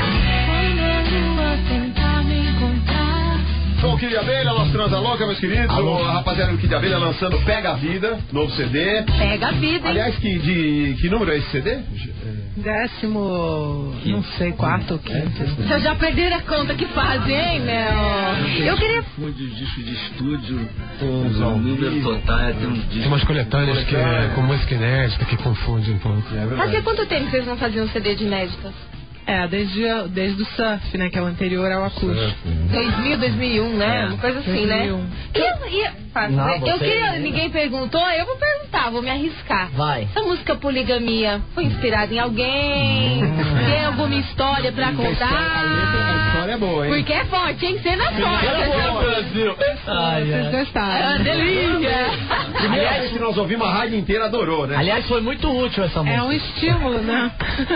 Speaker 1: Sou o Kid Abelha, nosso Transa Louca, meus queridos.
Speaker 2: Alô.
Speaker 1: A rapaziada do Kid Abelha lançando Pega a Vida, novo C D.
Speaker 10: Pega a vida, hein?
Speaker 1: Aliás, que, de, que número é esse C D?
Speaker 5: Décimo, não sei, quarto ou quinto.
Speaker 10: Vocês já perderam a conta que fazem, hein, meu? Eu queria...
Speaker 8: Confunde os discos de estúdio
Speaker 1: Com os
Speaker 8: com o
Speaker 1: ao
Speaker 8: número
Speaker 1: vivo.
Speaker 8: total. Tem uns discos.
Speaker 7: Tem umas coletâneas que é com música inédita que confunde um pouco.
Speaker 1: É
Speaker 10: Fazia
Speaker 1: verdade.
Speaker 10: quanto tempo que vocês não faziam um C D de inéditas?
Speaker 5: É, desde, desde o surf, né, que é o anterior ao acústico.
Speaker 10: dois mil, dois mil e um, né? Uma coisa assim, né?
Speaker 5: dois mil e um.
Speaker 10: E eu, e eu- faz-
Speaker 2: Não,
Speaker 10: eu
Speaker 2: você-
Speaker 10: queria, ninguém perguntou, eu vou perguntar, vou me arriscar.
Speaker 2: Vai.
Speaker 10: Essa música Poligamia foi inspirada em alguém? Tem alguma uma história pra contar.
Speaker 1: A história é boa, hein?
Speaker 10: Porque é forte, hein? Cena forte.
Speaker 2: Brasil. Ai,
Speaker 5: Vocês gostaram.
Speaker 10: Ah, delícia.
Speaker 1: Primeira vez que nós ouvimos, a rádio inteira adorou, né?
Speaker 2: Aliás, foi muito útil essa música.
Speaker 5: É um estímulo, né?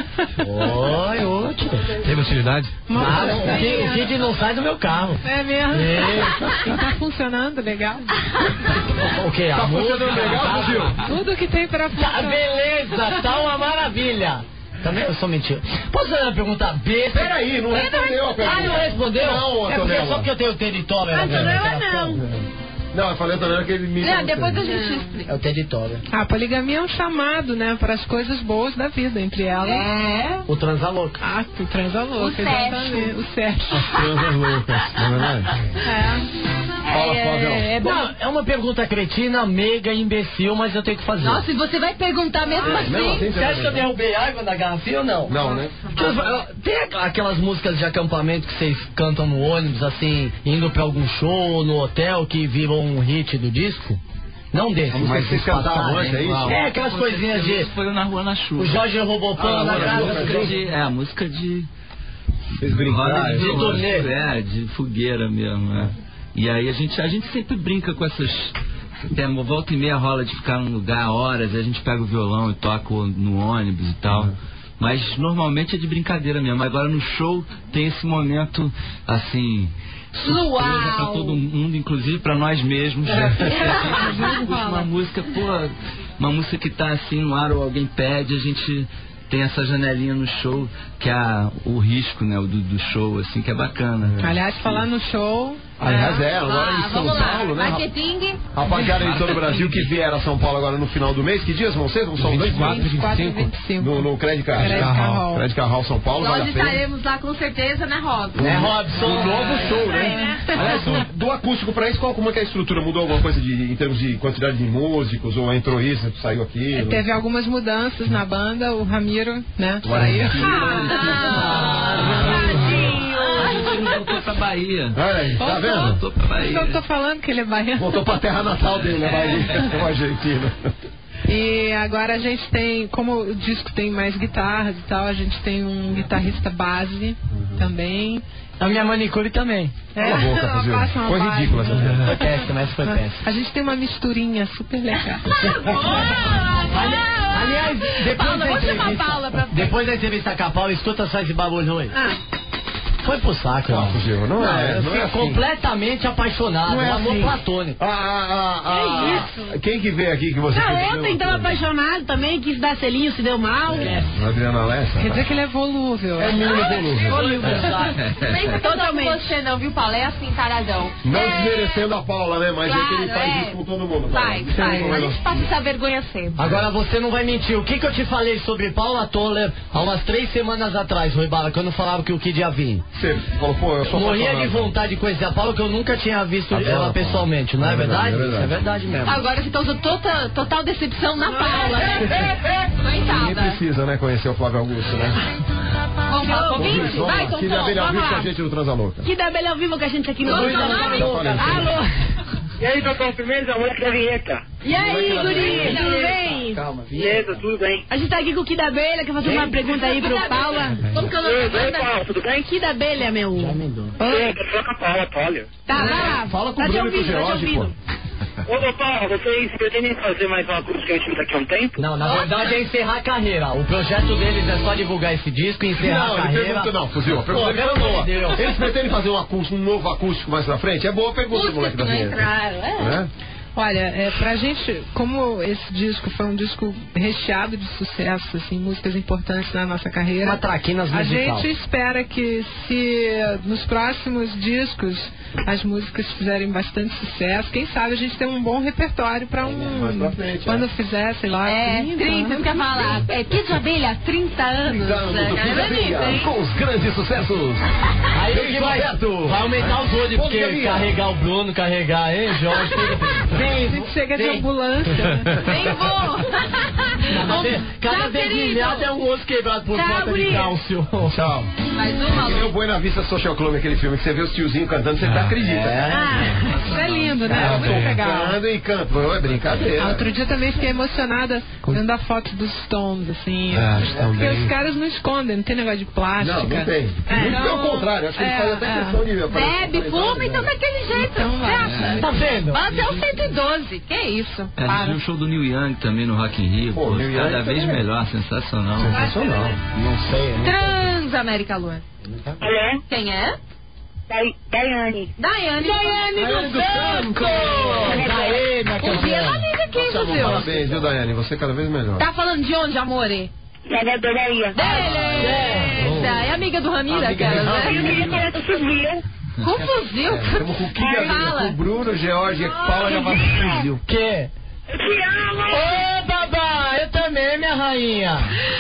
Speaker 2: Foi útil.
Speaker 7: Teve utilidade?
Speaker 2: Nada, o Kid- o Kid não sai do meu carro.
Speaker 5: É mesmo?
Speaker 2: É.
Speaker 5: E tá funcionando legal.
Speaker 2: O que?
Speaker 1: Tá
Speaker 2: A música?
Speaker 1: funcionando legal,
Speaker 2: Tá-
Speaker 1: Brasil?
Speaker 5: Tudo que tem pra
Speaker 2: Tá,
Speaker 5: funcionar.
Speaker 2: beleza, tá uma maravilha. Também eu sou mentira. Posso fazer uma pergunta besta?
Speaker 1: Peraí, não respondeu a pergunta.
Speaker 2: Ah, não respondeu?
Speaker 1: Não,
Speaker 2: é porque
Speaker 1: Antonella.
Speaker 2: só porque eu tenho território.
Speaker 6: Ah, Antonella não.
Speaker 1: Não, eu falei também que ele me...
Speaker 10: Não, depois a gente explica.
Speaker 2: É o território.
Speaker 5: A poligamia é um chamado, né, para as coisas boas da vida, entre elas.
Speaker 10: É.
Speaker 2: O transalouca.
Speaker 5: Ah, tu transa louca,
Speaker 10: O sexo.
Speaker 5: exatamente. O sexo.
Speaker 1: Transas loucas, não é verdade?
Speaker 5: É.
Speaker 1: Fala,
Speaker 2: É,
Speaker 1: Flavião.
Speaker 2: é, bom, é uma pergunta cretina, meiga, imbecil, mas eu tenho que fazer.
Speaker 10: Nossa, e você vai perguntar mesmo assim?
Speaker 1: Não, assim
Speaker 2: Você acha que eu derrubei água da garrafinha ou não?
Speaker 1: Não, né?
Speaker 2: Deixa eu falar, tem aqu- aquelas músicas de acampamento que vocês cantam no ônibus, assim, indo pra algum show, no hotel, que viram um hit do disco? Não desses.
Speaker 1: Mas vocês cantavam
Speaker 2: passaram,
Speaker 1: antes, é isso?
Speaker 2: É, aquelas coisinhas de...
Speaker 8: Foi o Na Rua na Chuva.
Speaker 2: O Jorge roubou pano
Speaker 1: Ah,
Speaker 2: na
Speaker 1: agora,
Speaker 2: casa.
Speaker 1: agora,
Speaker 8: música de, é, a música de
Speaker 1: Vocês brincaram.
Speaker 8: roda de,
Speaker 2: de
Speaker 8: violão,
Speaker 2: turnê.
Speaker 8: é, de fogueira mesmo, né? E aí a gente, a gente sempre brinca com essas. Tem, volta e meia rola de ficar num lugar horas, a gente pega o violão e toca no ônibus e tal.
Speaker 1: Uhum.
Speaker 8: Mas normalmente é de brincadeira mesmo. Agora no show tem esse momento assim. Surpresa pra todo mundo, inclusive pra nós mesmos. Uma música, pô, uma música que tá assim no ar ou alguém pede, a gente tem essa janelinha no show, que é a, o risco, né, do, do show, assim, que é bacana.
Speaker 5: Aliás, falar no show...
Speaker 1: Aliás, é, agora
Speaker 10: Ah,
Speaker 1: em São
Speaker 10: vamos lá.
Speaker 1: Paulo, né?
Speaker 10: Marketing.
Speaker 1: Rapaziada de todo o Brasil que vieram a São Paulo agora no final do mês, que dias vão ser? Vão ser dois
Speaker 7: vinte e quatro,
Speaker 5: vinte e quatro e
Speaker 7: vinte e cinco.
Speaker 5: vinte e cinco.
Speaker 1: No, no Credit Card.
Speaker 5: Credit Carral.
Speaker 1: Credit Carral São Paulo,
Speaker 10: Nós
Speaker 1: vale a pena.
Speaker 10: estaremos lá com certeza na Robson.
Speaker 2: É, Robson.
Speaker 1: Um novo show, né? Aliás, do, do acústico pra isso, qual, como é que é a estrutura? Mudou alguma coisa de, em termos de quantidade de músicos? Ou entrou isso, saiu aquilo?
Speaker 5: Teve algumas mudanças na banda, o Ramiro, né, saiu.
Speaker 8: Voltou pra Bahia.
Speaker 1: Olha aí, tá vendo?
Speaker 8: Voltou pra Bahia.
Speaker 5: Eu tô falando que ele é baiano.
Speaker 1: Voltou pra terra natal dele, a Bahia, o argentino.
Speaker 5: E agora a gente tem, como o disco tem mais guitarras e tal, a gente tem um guitarrista base também.
Speaker 2: A minha manicure também.
Speaker 1: Cala a boca,
Speaker 5: ela
Speaker 1: Fuzil.
Speaker 5: passa uma
Speaker 1: Foi
Speaker 5: base.
Speaker 1: ridícula essa coisa.
Speaker 2: Foi péssima, essa foi péssima.
Speaker 5: A gente tem uma misturinha super legal.
Speaker 2: Aliás, depois
Speaker 10: Paula,
Speaker 2: da
Speaker 10: vou chamar a
Speaker 2: entrevista...
Speaker 10: Paula pra...
Speaker 2: Depois da entrevista com a Paula, escuta só esse bagulho aí. Foi pro saco,
Speaker 1: Não,
Speaker 2: irmão.
Speaker 1: Fuzil, não é,
Speaker 2: eu
Speaker 1: não é
Speaker 2: fico
Speaker 1: assim.
Speaker 2: completamente apaixonado.
Speaker 1: Não é
Speaker 2: um amor
Speaker 1: assim.
Speaker 2: platônico.
Speaker 1: Ah, ah, ah, ah, quem que veio aqui que você...
Speaker 6: Não,
Speaker 1: quis
Speaker 6: ontem tava apaixonado também, quis dar selinho, se deu mal.
Speaker 1: É. Adriana Lessa?
Speaker 5: Quer dizer que ele é volúvel.
Speaker 1: É menino volúvel.
Speaker 10: Nem totalmente com você não, viu, Paulo? É assim, taradão.
Speaker 1: Não
Speaker 10: É...
Speaker 1: desmerecendo a Paula, né? Mas é que ele
Speaker 10: Claro,
Speaker 1: faz
Speaker 10: é.
Speaker 1: isso com todo mundo.
Speaker 10: Vai,
Speaker 1: Paula.
Speaker 10: vai.
Speaker 1: Não é
Speaker 10: A
Speaker 1: não.
Speaker 10: gente passa essa vergonha sempre.
Speaker 2: Agora você não vai mentir. O que, que eu te falei sobre Paula Toller há umas três semanas atrás, Rui Bala, quando falava que o Kid ia vir?
Speaker 1: Você falou, pô, eu sou
Speaker 2: Morria de
Speaker 1: apaixonado.
Speaker 2: vontade de conhecer a Paula, que eu nunca tinha visto
Speaker 1: Adoro a
Speaker 2: ela
Speaker 1: Paula.
Speaker 2: pessoalmente, não é,
Speaker 1: É verdade,
Speaker 2: verdade?
Speaker 1: é verdade.
Speaker 2: Isso é verdade mesmo.
Speaker 10: Agora você causou total, total decepção na Paula, né?
Speaker 1: Ninguém
Speaker 10: Coitada.
Speaker 1: precisa, né, conhecer o Flávio Augusto, né?
Speaker 10: Vamos falar com o ouvinte?
Speaker 1: Vamos
Speaker 10: Vai,
Speaker 1: lá,
Speaker 10: Tom
Speaker 1: que da abelha ao
Speaker 6: vamos
Speaker 1: vivo com
Speaker 6: lá.
Speaker 1: a gente no Transa Louca.
Speaker 6: Que da Bela ao vivo com a gente aqui no
Speaker 10: Vamos
Speaker 6: Transa
Speaker 10: lá,
Speaker 6: Louca.
Speaker 1: Louca.
Speaker 6: Alô.
Speaker 11: E aí, doutor, firmeza? Moleque da vinheta.
Speaker 6: E aí, guri, tudo bem?
Speaker 2: Calma,
Speaker 11: Beleza, tudo bem?
Speaker 6: A gente tá aqui com o Kid da Abelha, quer fazer uma pergunta aí pro Paula.
Speaker 10: Como que eu não
Speaker 11: Tudo bem, Paulo? Tudo bem?
Speaker 6: Kid da Abelha, meu.
Speaker 11: Oi, quero falar com a Paula, Paula.
Speaker 6: Tá, vai lá.
Speaker 1: Fala com
Speaker 6: Tá
Speaker 1: o
Speaker 6: te
Speaker 1: Bruno e com o
Speaker 6: ouvindo, tá te
Speaker 1: George, pô.
Speaker 6: ouvindo.
Speaker 11: Ô, ô, Paula, vocês pretendem fazer mais uma acústica antiga daqui a um tempo?
Speaker 2: Não, na verdade é encerrar a carreira. O projeto deles é só divulgar esse disco e encerrar
Speaker 1: Não,
Speaker 2: a
Speaker 1: ele
Speaker 2: carreira.
Speaker 1: pergunta, não, Fuzil, a pergunta
Speaker 2: Pô,
Speaker 1: dele foi
Speaker 2: pelo
Speaker 1: boa.
Speaker 2: amor de Deus.
Speaker 1: Eles pretendem fazer um, acústico, um novo acústico mais pra frente? É boa a pergunta do moleque da
Speaker 10: Música,
Speaker 1: vinheta.
Speaker 10: claro, é.
Speaker 1: Né?
Speaker 5: Olha, é, pra gente, como esse disco foi um disco recheado de sucesso, assim, músicas importantes na nossa carreira,
Speaker 2: Uma traquinas
Speaker 5: a
Speaker 2: musical.
Speaker 5: gente espera que se nos próximos discos as músicas fizerem bastante sucesso, quem sabe a gente tem um bom repertório pra um...
Speaker 1: mais pra frente,
Speaker 5: quando
Speaker 1: é.
Speaker 5: fizer, sei lá,
Speaker 10: É, trinta, isso que eu ia falar. É Kid de Abelha, trinta anos.
Speaker 1: trinta anos
Speaker 10: né,
Speaker 1: do
Speaker 10: cara?
Speaker 1: Kid da
Speaker 10: É bonito,
Speaker 1: Abelha,
Speaker 10: hein?
Speaker 1: com os grandes sucessos.
Speaker 2: Aí o
Speaker 1: Bem
Speaker 2: que vai,
Speaker 1: Roberto.
Speaker 2: vai aumentar os olhos, porque
Speaker 1: Ponto de
Speaker 2: carregar o Bruno, carregar, hein, Jorge, tudo.
Speaker 5: a gente chega de
Speaker 2: Vem.
Speaker 5: ambulância, né?
Speaker 10: Nem vou.
Speaker 2: Cada dedilhada é um osso quebrado por falta de cálcio.
Speaker 1: Tchau.
Speaker 10: Mais uma.
Speaker 1: Que nem o Buena Vista Social Club, aquele filme que você vê os tiozinhos cantando, você até acredita.
Speaker 5: Ah, isso é lindo, né?
Speaker 1: Ah,
Speaker 5: Muito legal.
Speaker 1: Cantando e canto, é brincadeira.
Speaker 5: Ah, outro dia também fiquei emocionada vendo a foto dos Stones, assim.
Speaker 7: Ah, estão
Speaker 5: porque
Speaker 7: bem.
Speaker 5: os caras não escondem, não tem negócio de plástica.
Speaker 1: Não, não tem.
Speaker 5: É,
Speaker 1: Muito
Speaker 5: então,
Speaker 1: pelo contrário, acho que eles
Speaker 5: é,
Speaker 1: fazem até
Speaker 5: é.
Speaker 1: questão de aparecer.
Speaker 10: Bebe, fuma, então daquele jeito.
Speaker 5: Então vai.
Speaker 10: É.
Speaker 2: Tá vendo?
Speaker 10: Vai até o cento e doze. Que isso?
Speaker 8: A gente viu o show do Neil Young também no Rock in Rio.
Speaker 1: Pô,
Speaker 8: Pô,
Speaker 1: Neil
Speaker 8: cada
Speaker 1: Young
Speaker 8: vez
Speaker 1: também.
Speaker 8: melhor, sensacional.
Speaker 1: Sensacional. Não sei, né?
Speaker 10: Transamérica Lua.
Speaker 12: Alô?
Speaker 10: Quem é?
Speaker 12: Dai- Daiane.
Speaker 10: Daiane.
Speaker 2: Daiane do Santo! Aê, minha
Speaker 10: Um dia ela liga aqui,
Speaker 1: Nossa,
Speaker 10: Brasil.
Speaker 1: parabéns, viu, Daiane? Você é cada vez melhor.
Speaker 10: Tá falando de onde, amore?
Speaker 12: Salvador, Bahia.
Speaker 10: Delícia! É amiga do Ramiro,
Speaker 1: Amiga
Speaker 10: aquela,
Speaker 1: do
Speaker 12: Eu
Speaker 10: né?
Speaker 12: queria falar com o fuzil.
Speaker 10: Com fuzil?
Speaker 1: Estamos com o Kika,
Speaker 10: Fala.
Speaker 1: com o Bruno, George, Paula e a Fuzil.
Speaker 2: Que?
Speaker 12: Eu te amo.
Speaker 2: Ô, babá, eu também, minha rainha.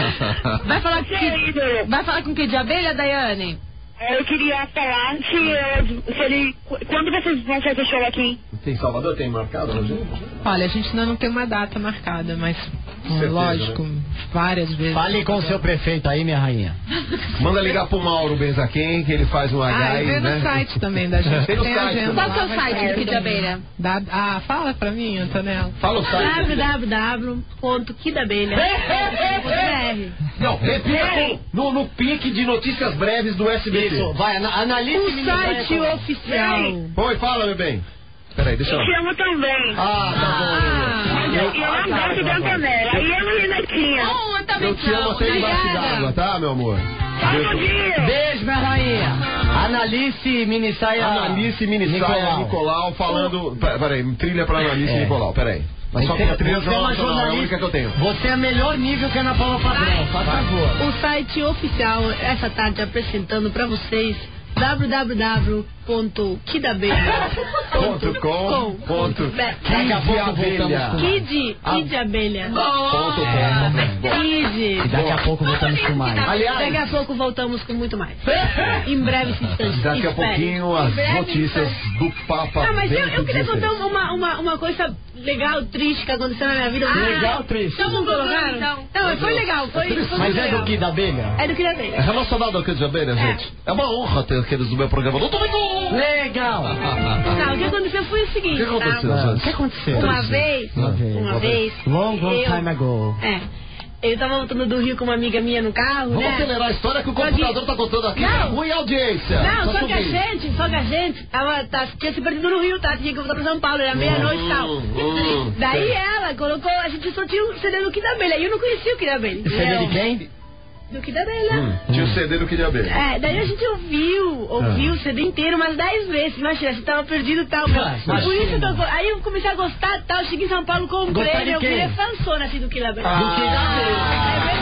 Speaker 10: Vai falar com
Speaker 12: Você,
Speaker 10: que...
Speaker 12: ídolo.
Speaker 10: Vai falar com que de abelha, Daiane?
Speaker 12: Eu queria falar se, eh, se ele... Quando vocês vão fazer show aqui?
Speaker 1: Tem Salvador? Tem marcado, não, gente?
Speaker 5: Olha, a gente ainda não tem uma data marcada, mas
Speaker 1: certeza,
Speaker 5: lógico, várias vezes.
Speaker 2: Fale com o seu prefeito aí, minha rainha.
Speaker 1: Manda ligar pro Mauro Benzaquem, que ele faz um
Speaker 5: Ah,
Speaker 1: H
Speaker 5: e
Speaker 1: I,
Speaker 5: vê
Speaker 1: né?
Speaker 5: no site também da gente.
Speaker 1: Tem no
Speaker 5: tem
Speaker 1: site
Speaker 5: agenda.
Speaker 10: Qual que é o
Speaker 5: lá, vai
Speaker 10: site
Speaker 5: sair
Speaker 10: do Kid de
Speaker 5: também.
Speaker 10: Abelha?
Speaker 5: Da- Ah, fala pra mim, Antonella.
Speaker 1: Fala o site.
Speaker 6: w w w ponto kidabelha ponto b r.
Speaker 1: Não, repita com- no, no pique de notícias breves do S B T.
Speaker 2: Isso, vai, ana- analise
Speaker 6: O
Speaker 2: e
Speaker 6: site
Speaker 2: vai-
Speaker 6: oficial.
Speaker 1: Oi, fala, meu bem. Peraí, deixa eu...
Speaker 12: Eu te amo também.
Speaker 1: Ah, tá bom.
Speaker 12: Mas eu, eu não gosto da Antonella. E eu, Renatinha.
Speaker 10: Oh, eu também
Speaker 1: Eu te amo
Speaker 10: não.
Speaker 1: até embaixo
Speaker 10: Obrigada.
Speaker 1: d'água, tá, meu amor?
Speaker 12: Bom dia.
Speaker 2: Beijo, minha rainha. Analice Minissaia.
Speaker 1: Analice Minissaia Nicolau, falando... Pe- Peraí, trilha pra Analice
Speaker 2: É.
Speaker 1: Nicolau, peraí. Mas só que a trilha
Speaker 2: Você é uma
Speaker 1: nacional é a
Speaker 2: jornalista.
Speaker 1: única que eu tenho.
Speaker 2: Você é melhor nível que a Ana Paula Padrão, faz favor.
Speaker 6: O site oficial, essa tarde, apresentando pra vocês w w w ponto kidabelha
Speaker 1: Ponto com, ponto...
Speaker 2: Daqui a pouco voltamos com mais.
Speaker 6: Kid, Kid Abelha.
Speaker 1: Ponto com.
Speaker 6: Kid.
Speaker 2: E daqui a pouco voltamos com mais.
Speaker 6: Daqui
Speaker 1: Aliás,
Speaker 6: a pouco voltamos com muito mais. Em breve se instante.
Speaker 1: daqui a
Speaker 6: Espere.
Speaker 1: pouquinho as
Speaker 6: Em breve
Speaker 1: notícias
Speaker 6: instante.
Speaker 1: do Papa
Speaker 6: Ah, mas eu,
Speaker 1: Bento
Speaker 6: eu queria contar
Speaker 1: dezesseis.
Speaker 6: uma, uma, uma coisa legal, triste que aconteceu na minha vida.
Speaker 2: Legal, triste.
Speaker 6: Então vamos colocar? Não, mas foi legal. Foi, foi
Speaker 2: Mas
Speaker 6: muito
Speaker 2: é
Speaker 6: legal.
Speaker 2: do que da abelha?
Speaker 6: É do Kid Abelha.
Speaker 1: É relacionado ao que de abelha, gente. É uma honra ter aqueles do meu programa. Não tô muito...
Speaker 2: Legal.
Speaker 6: Não, o que aconteceu foi o seguinte.
Speaker 1: O que aconteceu,
Speaker 6: tá?
Speaker 1: gente?
Speaker 2: O que aconteceu?
Speaker 6: Uma vez,
Speaker 2: Uma vez.
Speaker 6: uma vez,
Speaker 2: Long, long
Speaker 6: eu-
Speaker 2: time ago.
Speaker 6: é, eu tava voltando do Rio com uma amiga minha no carro,
Speaker 1: Vamos
Speaker 6: né?
Speaker 1: acelerar a história que o
Speaker 6: Só que-
Speaker 1: computador tá contando aqui.
Speaker 6: Não.
Speaker 1: Ruim audiência.
Speaker 6: Não,
Speaker 1: Tá
Speaker 6: só que a
Speaker 1: subindo.
Speaker 6: gente, só que a gente tava, tá, tinha se perdido no Rio, tá? Tinha que voltar pra São Paulo, era meia-noite e tal.
Speaker 1: Hum, hum,
Speaker 6: Daí
Speaker 1: sei.
Speaker 6: ela colocou, a gente só tinha o C D do Kid Abelha, e eu não conhecia o Kid Abelha.
Speaker 2: C D de quem?
Speaker 6: Do Kid Abelha.
Speaker 1: Hum, tinha o C D do que de abelha.
Speaker 6: É, daí a gente ouviu, ouviu o C D inteiro umas dez vezes. Imagina, você tava perdido e tal.
Speaker 2: Ah,
Speaker 6: Mas por isso que eu,
Speaker 2: imagina.
Speaker 6: aí eu comecei a gostar e tal. Cheguei em São Paulo,
Speaker 2: Gostar
Speaker 6: comprei,
Speaker 2: de
Speaker 6: eu
Speaker 2: quem?
Speaker 6: virei fansona assim do Kid Abelha.
Speaker 2: Do Kid Abelha.
Speaker 6: É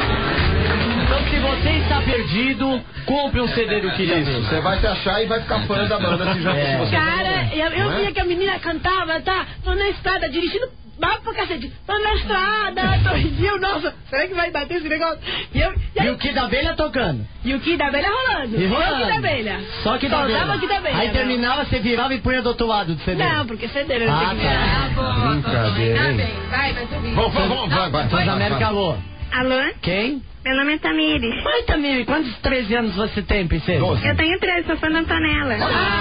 Speaker 6: verdade.
Speaker 2: Então, se você está perdido, compre um C D do Kid
Speaker 1: Isso, você vai se achar e vai ficar fã da banda se já
Speaker 2: É.
Speaker 1: se você
Speaker 6: Cara, eu, eu
Speaker 1: Não é?
Speaker 6: via que a menina cantava, tá? Tô na estrada, dirigindo babo pra cacete. Tô na estrada, tô e eu, nossa, será que vai bater esse negócio? E, eu, e, aí,
Speaker 2: E o Kid da abelha tocando.
Speaker 6: e o Kid da Abelha rolando.
Speaker 2: E
Speaker 6: Só o
Speaker 2: rolando.
Speaker 6: Kid da Abelha.
Speaker 2: Só que da
Speaker 6: Só
Speaker 2: abelha.
Speaker 6: dava o Kid da Abelha.
Speaker 2: Aí
Speaker 6: meu.
Speaker 2: terminava, você virava e punha do outro lado do C D.
Speaker 6: Não, porque C D não
Speaker 2: Ah,
Speaker 6: tem que
Speaker 2: tá.
Speaker 6: virar.
Speaker 1: Brincadeira, hein?
Speaker 10: Vai, vai subir.
Speaker 1: Vamos, vamos, vamos, vai, vai. vai,
Speaker 2: Transamérica,
Speaker 1: vai.
Speaker 2: alô.
Speaker 12: Alô?
Speaker 2: Quem?
Speaker 12: Meu nome é Tamires.
Speaker 2: Oi, Tamiri, quantos treze anos você tem, princesa?
Speaker 1: Doze.
Speaker 12: Eu tenho treze, sou fã da Antonella.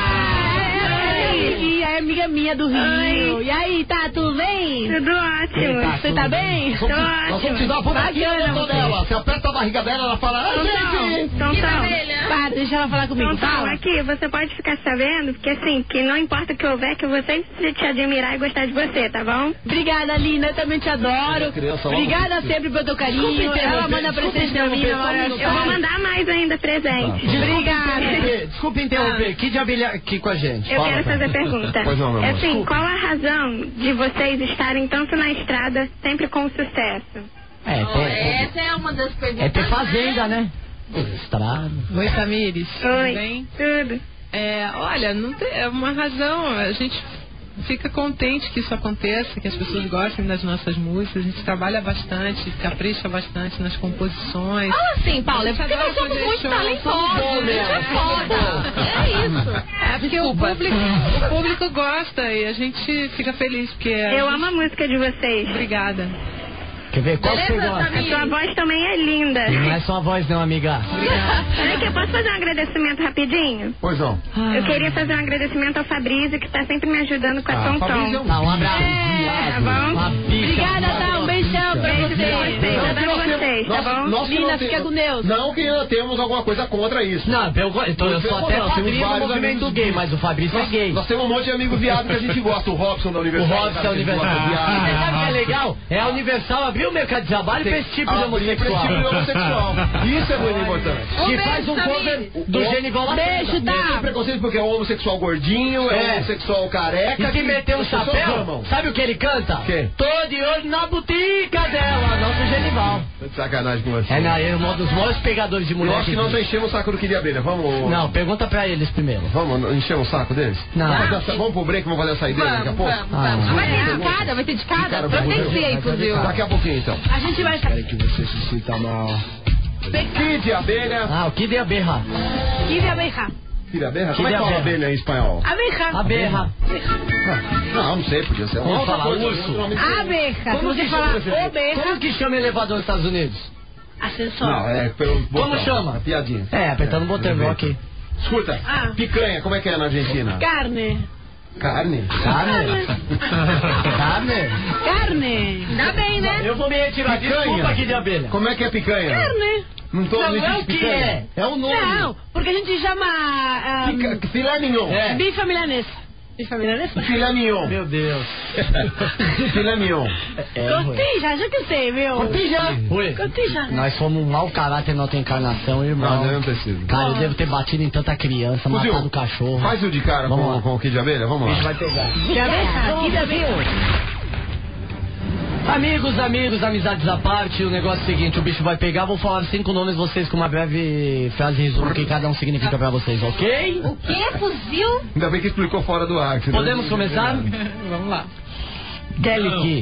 Speaker 6: Ah, e a amiga minha do Rio.
Speaker 12: Oi.
Speaker 6: E aí, tá tudo bem?
Speaker 12: Tudo ótimo.
Speaker 2: Eita.
Speaker 6: Você tá bem?
Speaker 1: Nós vamos, te, nós vamos te dar uma bonequinha
Speaker 6: Bacana,
Speaker 1: dentro dela. Você aperta a barriga dela, ela fala, ai, gente!
Speaker 12: Então, então.
Speaker 6: Para, deixa ela falar comigo.
Speaker 12: Então,
Speaker 6: Fala.
Speaker 12: aqui, você pode ficar sabendo, porque assim, que não importa o que houver, que eu vou sempre te admirar e gostar de você, tá bom?
Speaker 6: Obrigada, Lina. Eu também te adoro.
Speaker 1: Criança, logo
Speaker 6: Obrigada
Speaker 1: que-
Speaker 6: sempre pelo teu carinho.
Speaker 2: Desculpa
Speaker 6: Ela
Speaker 2: interromper,
Speaker 6: manda
Speaker 2: desculpa
Speaker 6: presente pra mim, meu
Speaker 2: interromper,
Speaker 6: amor.
Speaker 2: só um
Speaker 12: Eu vou mandar mais ainda presente.
Speaker 6: Obrigada.
Speaker 2: Desculpe, desculpe interromper. Kid de abelha aqui com a gente.
Speaker 12: Eu
Speaker 2: Fala,
Speaker 12: quero
Speaker 2: Tam.
Speaker 12: fazer pergunta.
Speaker 1: Pois não, meu amor.
Speaker 12: Assim, qual a razão de vocês estarem tanto na estrada, sempre com sucesso?
Speaker 2: É, tem,
Speaker 10: Essa é uma das perguntas.
Speaker 2: é ter fazenda, né? Estrada.
Speaker 5: Oi, Tamires. Tudo
Speaker 12: Oi,
Speaker 5: bem?
Speaker 12: tudo.
Speaker 5: É, olha, não tem, é uma razão. A gente fica contente que isso aconteça, que as pessoas gostem das nossas músicas. A gente trabalha bastante, capricha bastante nas composições.
Speaker 10: Ah, sim, Paula, é porque nós somos
Speaker 5: Fazer
Speaker 10: muito
Speaker 5: show.
Speaker 10: talentosos.
Speaker 2: Bom,
Speaker 10: Isso é
Speaker 2: meu.
Speaker 10: foda. É isso.
Speaker 5: É porque o público, o público gosta e a gente fica feliz porque a
Speaker 12: Eu
Speaker 5: gente-
Speaker 12: amo a música de vocês.
Speaker 5: Obrigada.
Speaker 2: Quer ver? Qual
Speaker 12: Beleza,
Speaker 2: você gosta?
Speaker 12: A sua voz também é linda.
Speaker 2: Não é só a voz não, amiga.
Speaker 12: Olha aqui, eu posso fazer um agradecimento rapidinho?
Speaker 1: Pois não.
Speaker 12: Eu queria fazer um agradecimento ao Fabrício, que tá sempre me ajudando com a
Speaker 1: Ah,
Speaker 12: Tom
Speaker 1: Fabrício é
Speaker 12: Tom.
Speaker 1: um
Speaker 2: Ah, um abraço.
Speaker 12: É, tá bom?
Speaker 6: Obrigada, tá? Um beijão pra
Speaker 12: Beijo
Speaker 6: você.
Speaker 12: pra vocês,
Speaker 1: Não,
Speaker 12: adoro
Speaker 1: nós temos-
Speaker 12: vocês, tá
Speaker 1: nós-
Speaker 12: bom?
Speaker 1: nós que
Speaker 6: Lina,
Speaker 1: não
Speaker 6: fica
Speaker 1: temos-
Speaker 6: com Deus.
Speaker 1: Não que temos alguma coisa contra isso.
Speaker 2: Não, eu, então, eu sou até
Speaker 1: Nós temos
Speaker 2: padrinho do
Speaker 1: vários
Speaker 2: movimento
Speaker 1: amigos
Speaker 2: gay, mas o Fabrício é
Speaker 1: Nós,
Speaker 2: gay.
Speaker 1: nós temos um monte de amigo viado que a gente gosta. O Robson da
Speaker 2: O
Speaker 1: Universal.
Speaker 2: Robson é Universal. Você sabe o que é legal? É a Universal abrir o mercado de trabalho pra esse tipo de homossexual.
Speaker 1: Tipo de homossexual. Isso é muito importante.
Speaker 2: Que faz um cover do Genival Lacerda.
Speaker 6: Beijo,
Speaker 1: Não tem
Speaker 6: tá?
Speaker 1: preconceito porque é um homossexual gordinho, é um
Speaker 2: É.
Speaker 1: homossexual careca.
Speaker 2: E se
Speaker 1: que
Speaker 2: meter um
Speaker 1: as pessoas
Speaker 2: chapéu,
Speaker 1: amam.
Speaker 2: sabe o que ele canta?
Speaker 1: Quê?
Speaker 2: Tô de olho na botica dela, nosso Genival.
Speaker 1: Tô de sacanagem com você.
Speaker 2: É, não, ele é um dos maiores pegadores de
Speaker 1: Eu
Speaker 2: mulher.
Speaker 1: acho que nós enchemos o saco do Kid Abelha. Vamos.
Speaker 2: Não, pergunta pra eles primeiro.
Speaker 1: Vamos encher o saco deles?
Speaker 2: Não.
Speaker 1: Vamos, fazer, vamos pro break, vamos fazer a saideira daqui a pouco?
Speaker 2: Ah, não.
Speaker 10: Vai ter de cada, vai ter de cada.
Speaker 1: Cara,
Speaker 10: Providencia aí, fuzil.
Speaker 1: Daqui a pouquinho então.
Speaker 6: A gente vai...
Speaker 7: Que você se sinta mal.
Speaker 1: Kid Abelha.
Speaker 2: Ah, o Kid e a Berra.
Speaker 6: Kid Abeja.
Speaker 1: Kid Abelha? Como
Speaker 2: Kid
Speaker 1: é que fala
Speaker 2: Abelha.
Speaker 1: abelha em espanhol?
Speaker 6: Abeja.
Speaker 2: A Berra.
Speaker 1: Não, não sei, podia ser uma
Speaker 2: Como
Speaker 1: outra
Speaker 2: fala?
Speaker 1: coisa.
Speaker 2: Urso.
Speaker 1: outro nome.
Speaker 6: Abeja. Se
Speaker 2: Como
Speaker 6: você
Speaker 2: que
Speaker 6: falar
Speaker 2: chama?
Speaker 6: obeja,
Speaker 2: Como que chama elevador nos Estados Unidos?
Speaker 6: ascensor.
Speaker 1: Não, é pelo botão.
Speaker 2: Como chama?
Speaker 1: A piadinha.
Speaker 2: É, apertando o botão, igual aqui.
Speaker 1: Escuta,
Speaker 6: Ah.
Speaker 1: picanha, como é que é na Argentina?
Speaker 6: Carne.
Speaker 1: Carne?
Speaker 2: Carne? Carne?
Speaker 6: Carne.
Speaker 10: Ainda bem, né?
Speaker 2: Eu vou me retirar.
Speaker 1: Picanha.
Speaker 2: Desculpa, Kid e Abelha.
Speaker 1: Como é que é picanha?
Speaker 6: Carne.
Speaker 1: Não tô
Speaker 2: Não,
Speaker 1: não
Speaker 2: é
Speaker 1: existe
Speaker 2: o que
Speaker 1: picanha.
Speaker 2: é. É o nome.
Speaker 6: Não, porque a gente chama... Um,
Speaker 1: Pica... Filé mignon.
Speaker 2: É.
Speaker 6: bife milanesa. Bife milanesa?
Speaker 1: Filé mignon.
Speaker 2: Meu Deus.
Speaker 1: Filé mignon.
Speaker 2: É, Rui.
Speaker 6: Cotija, já que eu sei, viu?
Speaker 1: Cotija.
Speaker 2: Rui,
Speaker 6: Cotija.
Speaker 2: nós somos um mau caráter na outra encarnação, irmão.
Speaker 1: Não, não precisa.
Speaker 2: Cara, eu devo ter batido em tanta criança,
Speaker 1: Fuzil,
Speaker 2: matado cachorro.
Speaker 1: Faz o de cara
Speaker 2: Vamos
Speaker 1: com,
Speaker 2: lá.
Speaker 1: com o Kid Abelha, vamos
Speaker 2: A gente
Speaker 1: lá.
Speaker 2: vai pegar.
Speaker 6: Kid Abeja. Kid Abeja.
Speaker 2: Amigos, amigos, amizades à parte, o negócio é o seguinte, o bicho vai pegar, vou falar cinco nomes vocês com uma breve frase resumo que cada um significa pra vocês, ok?
Speaker 10: O quê? Fuzil?
Speaker 1: Ainda bem que explicou fora do ar. senão-
Speaker 2: Podemos começar?
Speaker 5: Vamos lá.
Speaker 2: Kelly Key.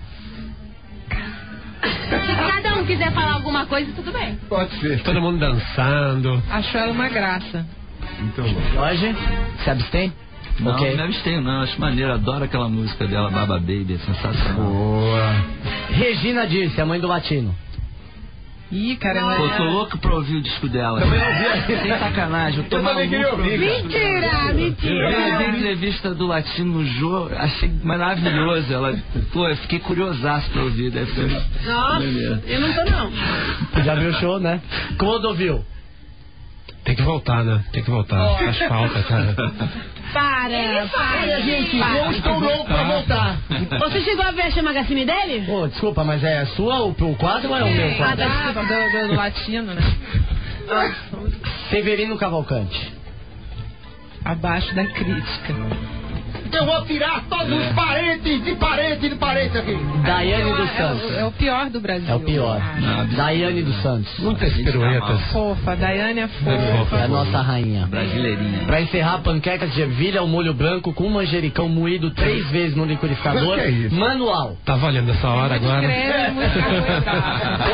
Speaker 10: Se cada um quiser falar alguma coisa, tudo bem.
Speaker 1: Pode ser.
Speaker 7: Todo mundo dançando.
Speaker 5: Acho ela uma graça.
Speaker 1: Então,
Speaker 2: Jorge, se abstém?
Speaker 8: Não,
Speaker 2: Ok.
Speaker 8: não me abstenho não, acho maneiro, adoro aquela música dela, Baba Baby, é sensacional.
Speaker 1: boa.
Speaker 2: Regina Dirce, a mãe do Latino.
Speaker 5: Ih, cara, ela
Speaker 8: Pô,
Speaker 5: é...
Speaker 8: tô louco pra ouvir o disco dela.
Speaker 1: Também ouvi.
Speaker 8: Sem sacanagem, eu tô
Speaker 1: Eu também
Speaker 8: maluco
Speaker 1: queria
Speaker 8: pra
Speaker 1: ouvir,
Speaker 8: ouvir.
Speaker 1: cara.
Speaker 6: Mentira,
Speaker 8: Eu vi a
Speaker 6: mentira.
Speaker 8: entrevista do Latino no Jô, achei maravilhoso. Ela, pô, eu fiquei curiosaço pra ouvir, deve ser.
Speaker 6: Nossa,
Speaker 8: maneiro.
Speaker 6: eu não tô não.
Speaker 2: Já viu o show, né? Clodovil.
Speaker 7: Tem que voltar, né? Tem que voltar. Faz falta, cara.
Speaker 6: Para, para, gente.
Speaker 2: Eu estou louco pra voltar.
Speaker 6: Você chegou a ver a Magazine dele?
Speaker 2: Ô, desculpa, mas é a sua o, o quadro ou é o meu
Speaker 5: Ah,
Speaker 2: quadro?
Speaker 5: da, do, do, do latino, né?
Speaker 2: Severino Cavalcante.
Speaker 5: Abaixo da crítica.
Speaker 1: Eu vou tirar todos os parentes de parente de parente aqui.
Speaker 2: Daiane dos
Speaker 5: É o,
Speaker 2: Santos.
Speaker 5: é o pior do Brasil.
Speaker 2: É o pior.
Speaker 8: Ah,
Speaker 2: Daiane dos Santos.
Speaker 7: Muitas piruetas.
Speaker 5: Fofa, a Daiane é
Speaker 7: É
Speaker 5: fofa.
Speaker 7: fofa.
Speaker 2: É a nossa rainha.
Speaker 8: Brasileirinha.
Speaker 2: Pra encerrar, panquecas de ervilha ao molho branco com manjericão moído três vezes no liquidificador.
Speaker 1: Que é isso?
Speaker 2: Manual.
Speaker 7: Tá valendo essa hora
Speaker 5: Muito
Speaker 7: agora?
Speaker 5: creme, muito carboidrato.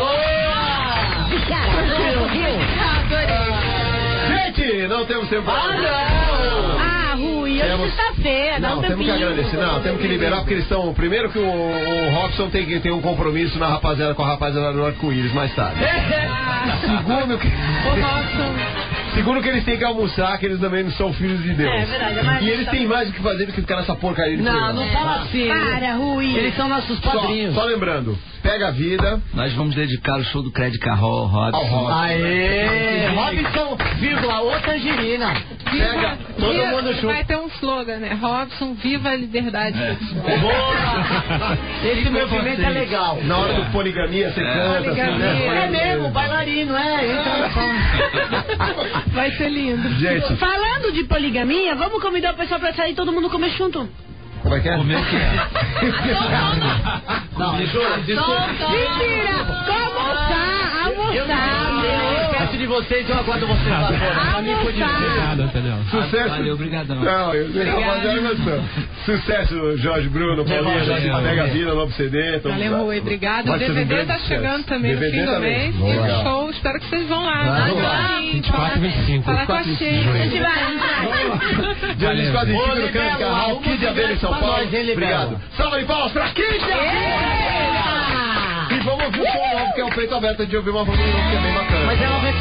Speaker 1: Gente, não temos tempo.
Speaker 2: Ah, não!
Speaker 6: Ah, Rui, hoje é
Speaker 1: Temos-
Speaker 6: sexta-feira, dá
Speaker 1: Não,
Speaker 6: um
Speaker 1: temos que
Speaker 6: tempinho.
Speaker 1: agradecer. Não, temos que liberar porque eles estão. Primeiro que o, o Robson tem que ter um compromisso na rapaziada com a rapaziada do Arco-Íris mais tarde. Segundo que.
Speaker 5: O nosso...
Speaker 1: Segundo que eles têm que almoçar, que eles também não são filhos de Deus.
Speaker 6: É verdade, é mais-
Speaker 1: E eles têm mais o que fazer do que ficar nessa porcaria de
Speaker 2: Não,
Speaker 1: programa.
Speaker 2: não fala assim.
Speaker 6: Para, Rui.
Speaker 2: Eles são nossos
Speaker 1: Só,
Speaker 2: padrinhos.
Speaker 1: só lembrando, pega a vida.
Speaker 8: Nós vamos dedicar o show do Credit Carroll ao Robson.
Speaker 1: Ao Robson.
Speaker 2: Aê! Robson, vírgula, ô Tangerina.
Speaker 1: Pega.
Speaker 2: Todo
Speaker 5: Viva-
Speaker 2: mundo junto.
Speaker 5: Vai ter um slogan, né? Robson, viva a liberdade sexual.
Speaker 2: Boa! Esse movimento é legal.
Speaker 1: Na hora do poligamia, você canta. Assim,
Speaker 5: Poligamia.
Speaker 1: né?
Speaker 2: É mesmo, bailarino, é. Então,
Speaker 5: Vai ser lindo.
Speaker 1: Gente,
Speaker 6: Falando de poligamia, vamos convidar o pessoal pra sair e todo mundo comer junto.
Speaker 1: como é que é?
Speaker 8: Como é que é?
Speaker 2: não, Júlio, desculpa.
Speaker 6: Mentira! Almoçar, almoçar, meu.
Speaker 2: Eu esqueço de vocês e eu aguardo vocês lá fora. Pra mim foi divertido.
Speaker 7: Obrigado, entendeu?
Speaker 1: Sucesso.
Speaker 8: Valeu, obrigadão.
Speaker 1: Não, eu rapaziada gostou. Sucesso, Jorge Bruno, Paulinho, Jorge
Speaker 7: Valeu.
Speaker 1: Pega a Vida, novo C D. tamo
Speaker 5: Valeu,
Speaker 1: lá.
Speaker 5: Rui. Obrigado. O
Speaker 1: Vai ser um
Speaker 5: D V D
Speaker 1: grande
Speaker 5: tá
Speaker 1: sucesso.
Speaker 5: chegando também no
Speaker 1: D V D
Speaker 5: fim do
Speaker 1: também.
Speaker 5: mês. E
Speaker 1: Legal.
Speaker 5: o show, espero que vocês vão lá.
Speaker 2: Vamos
Speaker 5: Lá,
Speaker 2: lá.
Speaker 5: sim,
Speaker 7: vinte e quatro e vinte e cinco.
Speaker 5: Falar com a
Speaker 7: vinte e quatro
Speaker 5: Sheila.
Speaker 7: de
Speaker 6: A gente
Speaker 7: junho.
Speaker 6: vai, a gente vai.
Speaker 1: Dia vinte e quatro de
Speaker 2: Ô,
Speaker 1: junho no
Speaker 2: Libelo,
Speaker 1: Cândido Carral,
Speaker 2: arruma
Speaker 1: Kid de Abelha em São
Speaker 2: pra
Speaker 1: Paulo.
Speaker 2: nós, hein, Libelo?
Speaker 1: Obrigado. Salva de palmas pra Kid de Abelha! E E vamos ouvir o som novo, que é o Peito Aberto, de ouvir uma voz novo, que é bem bacana.
Speaker 2: Mas ela vai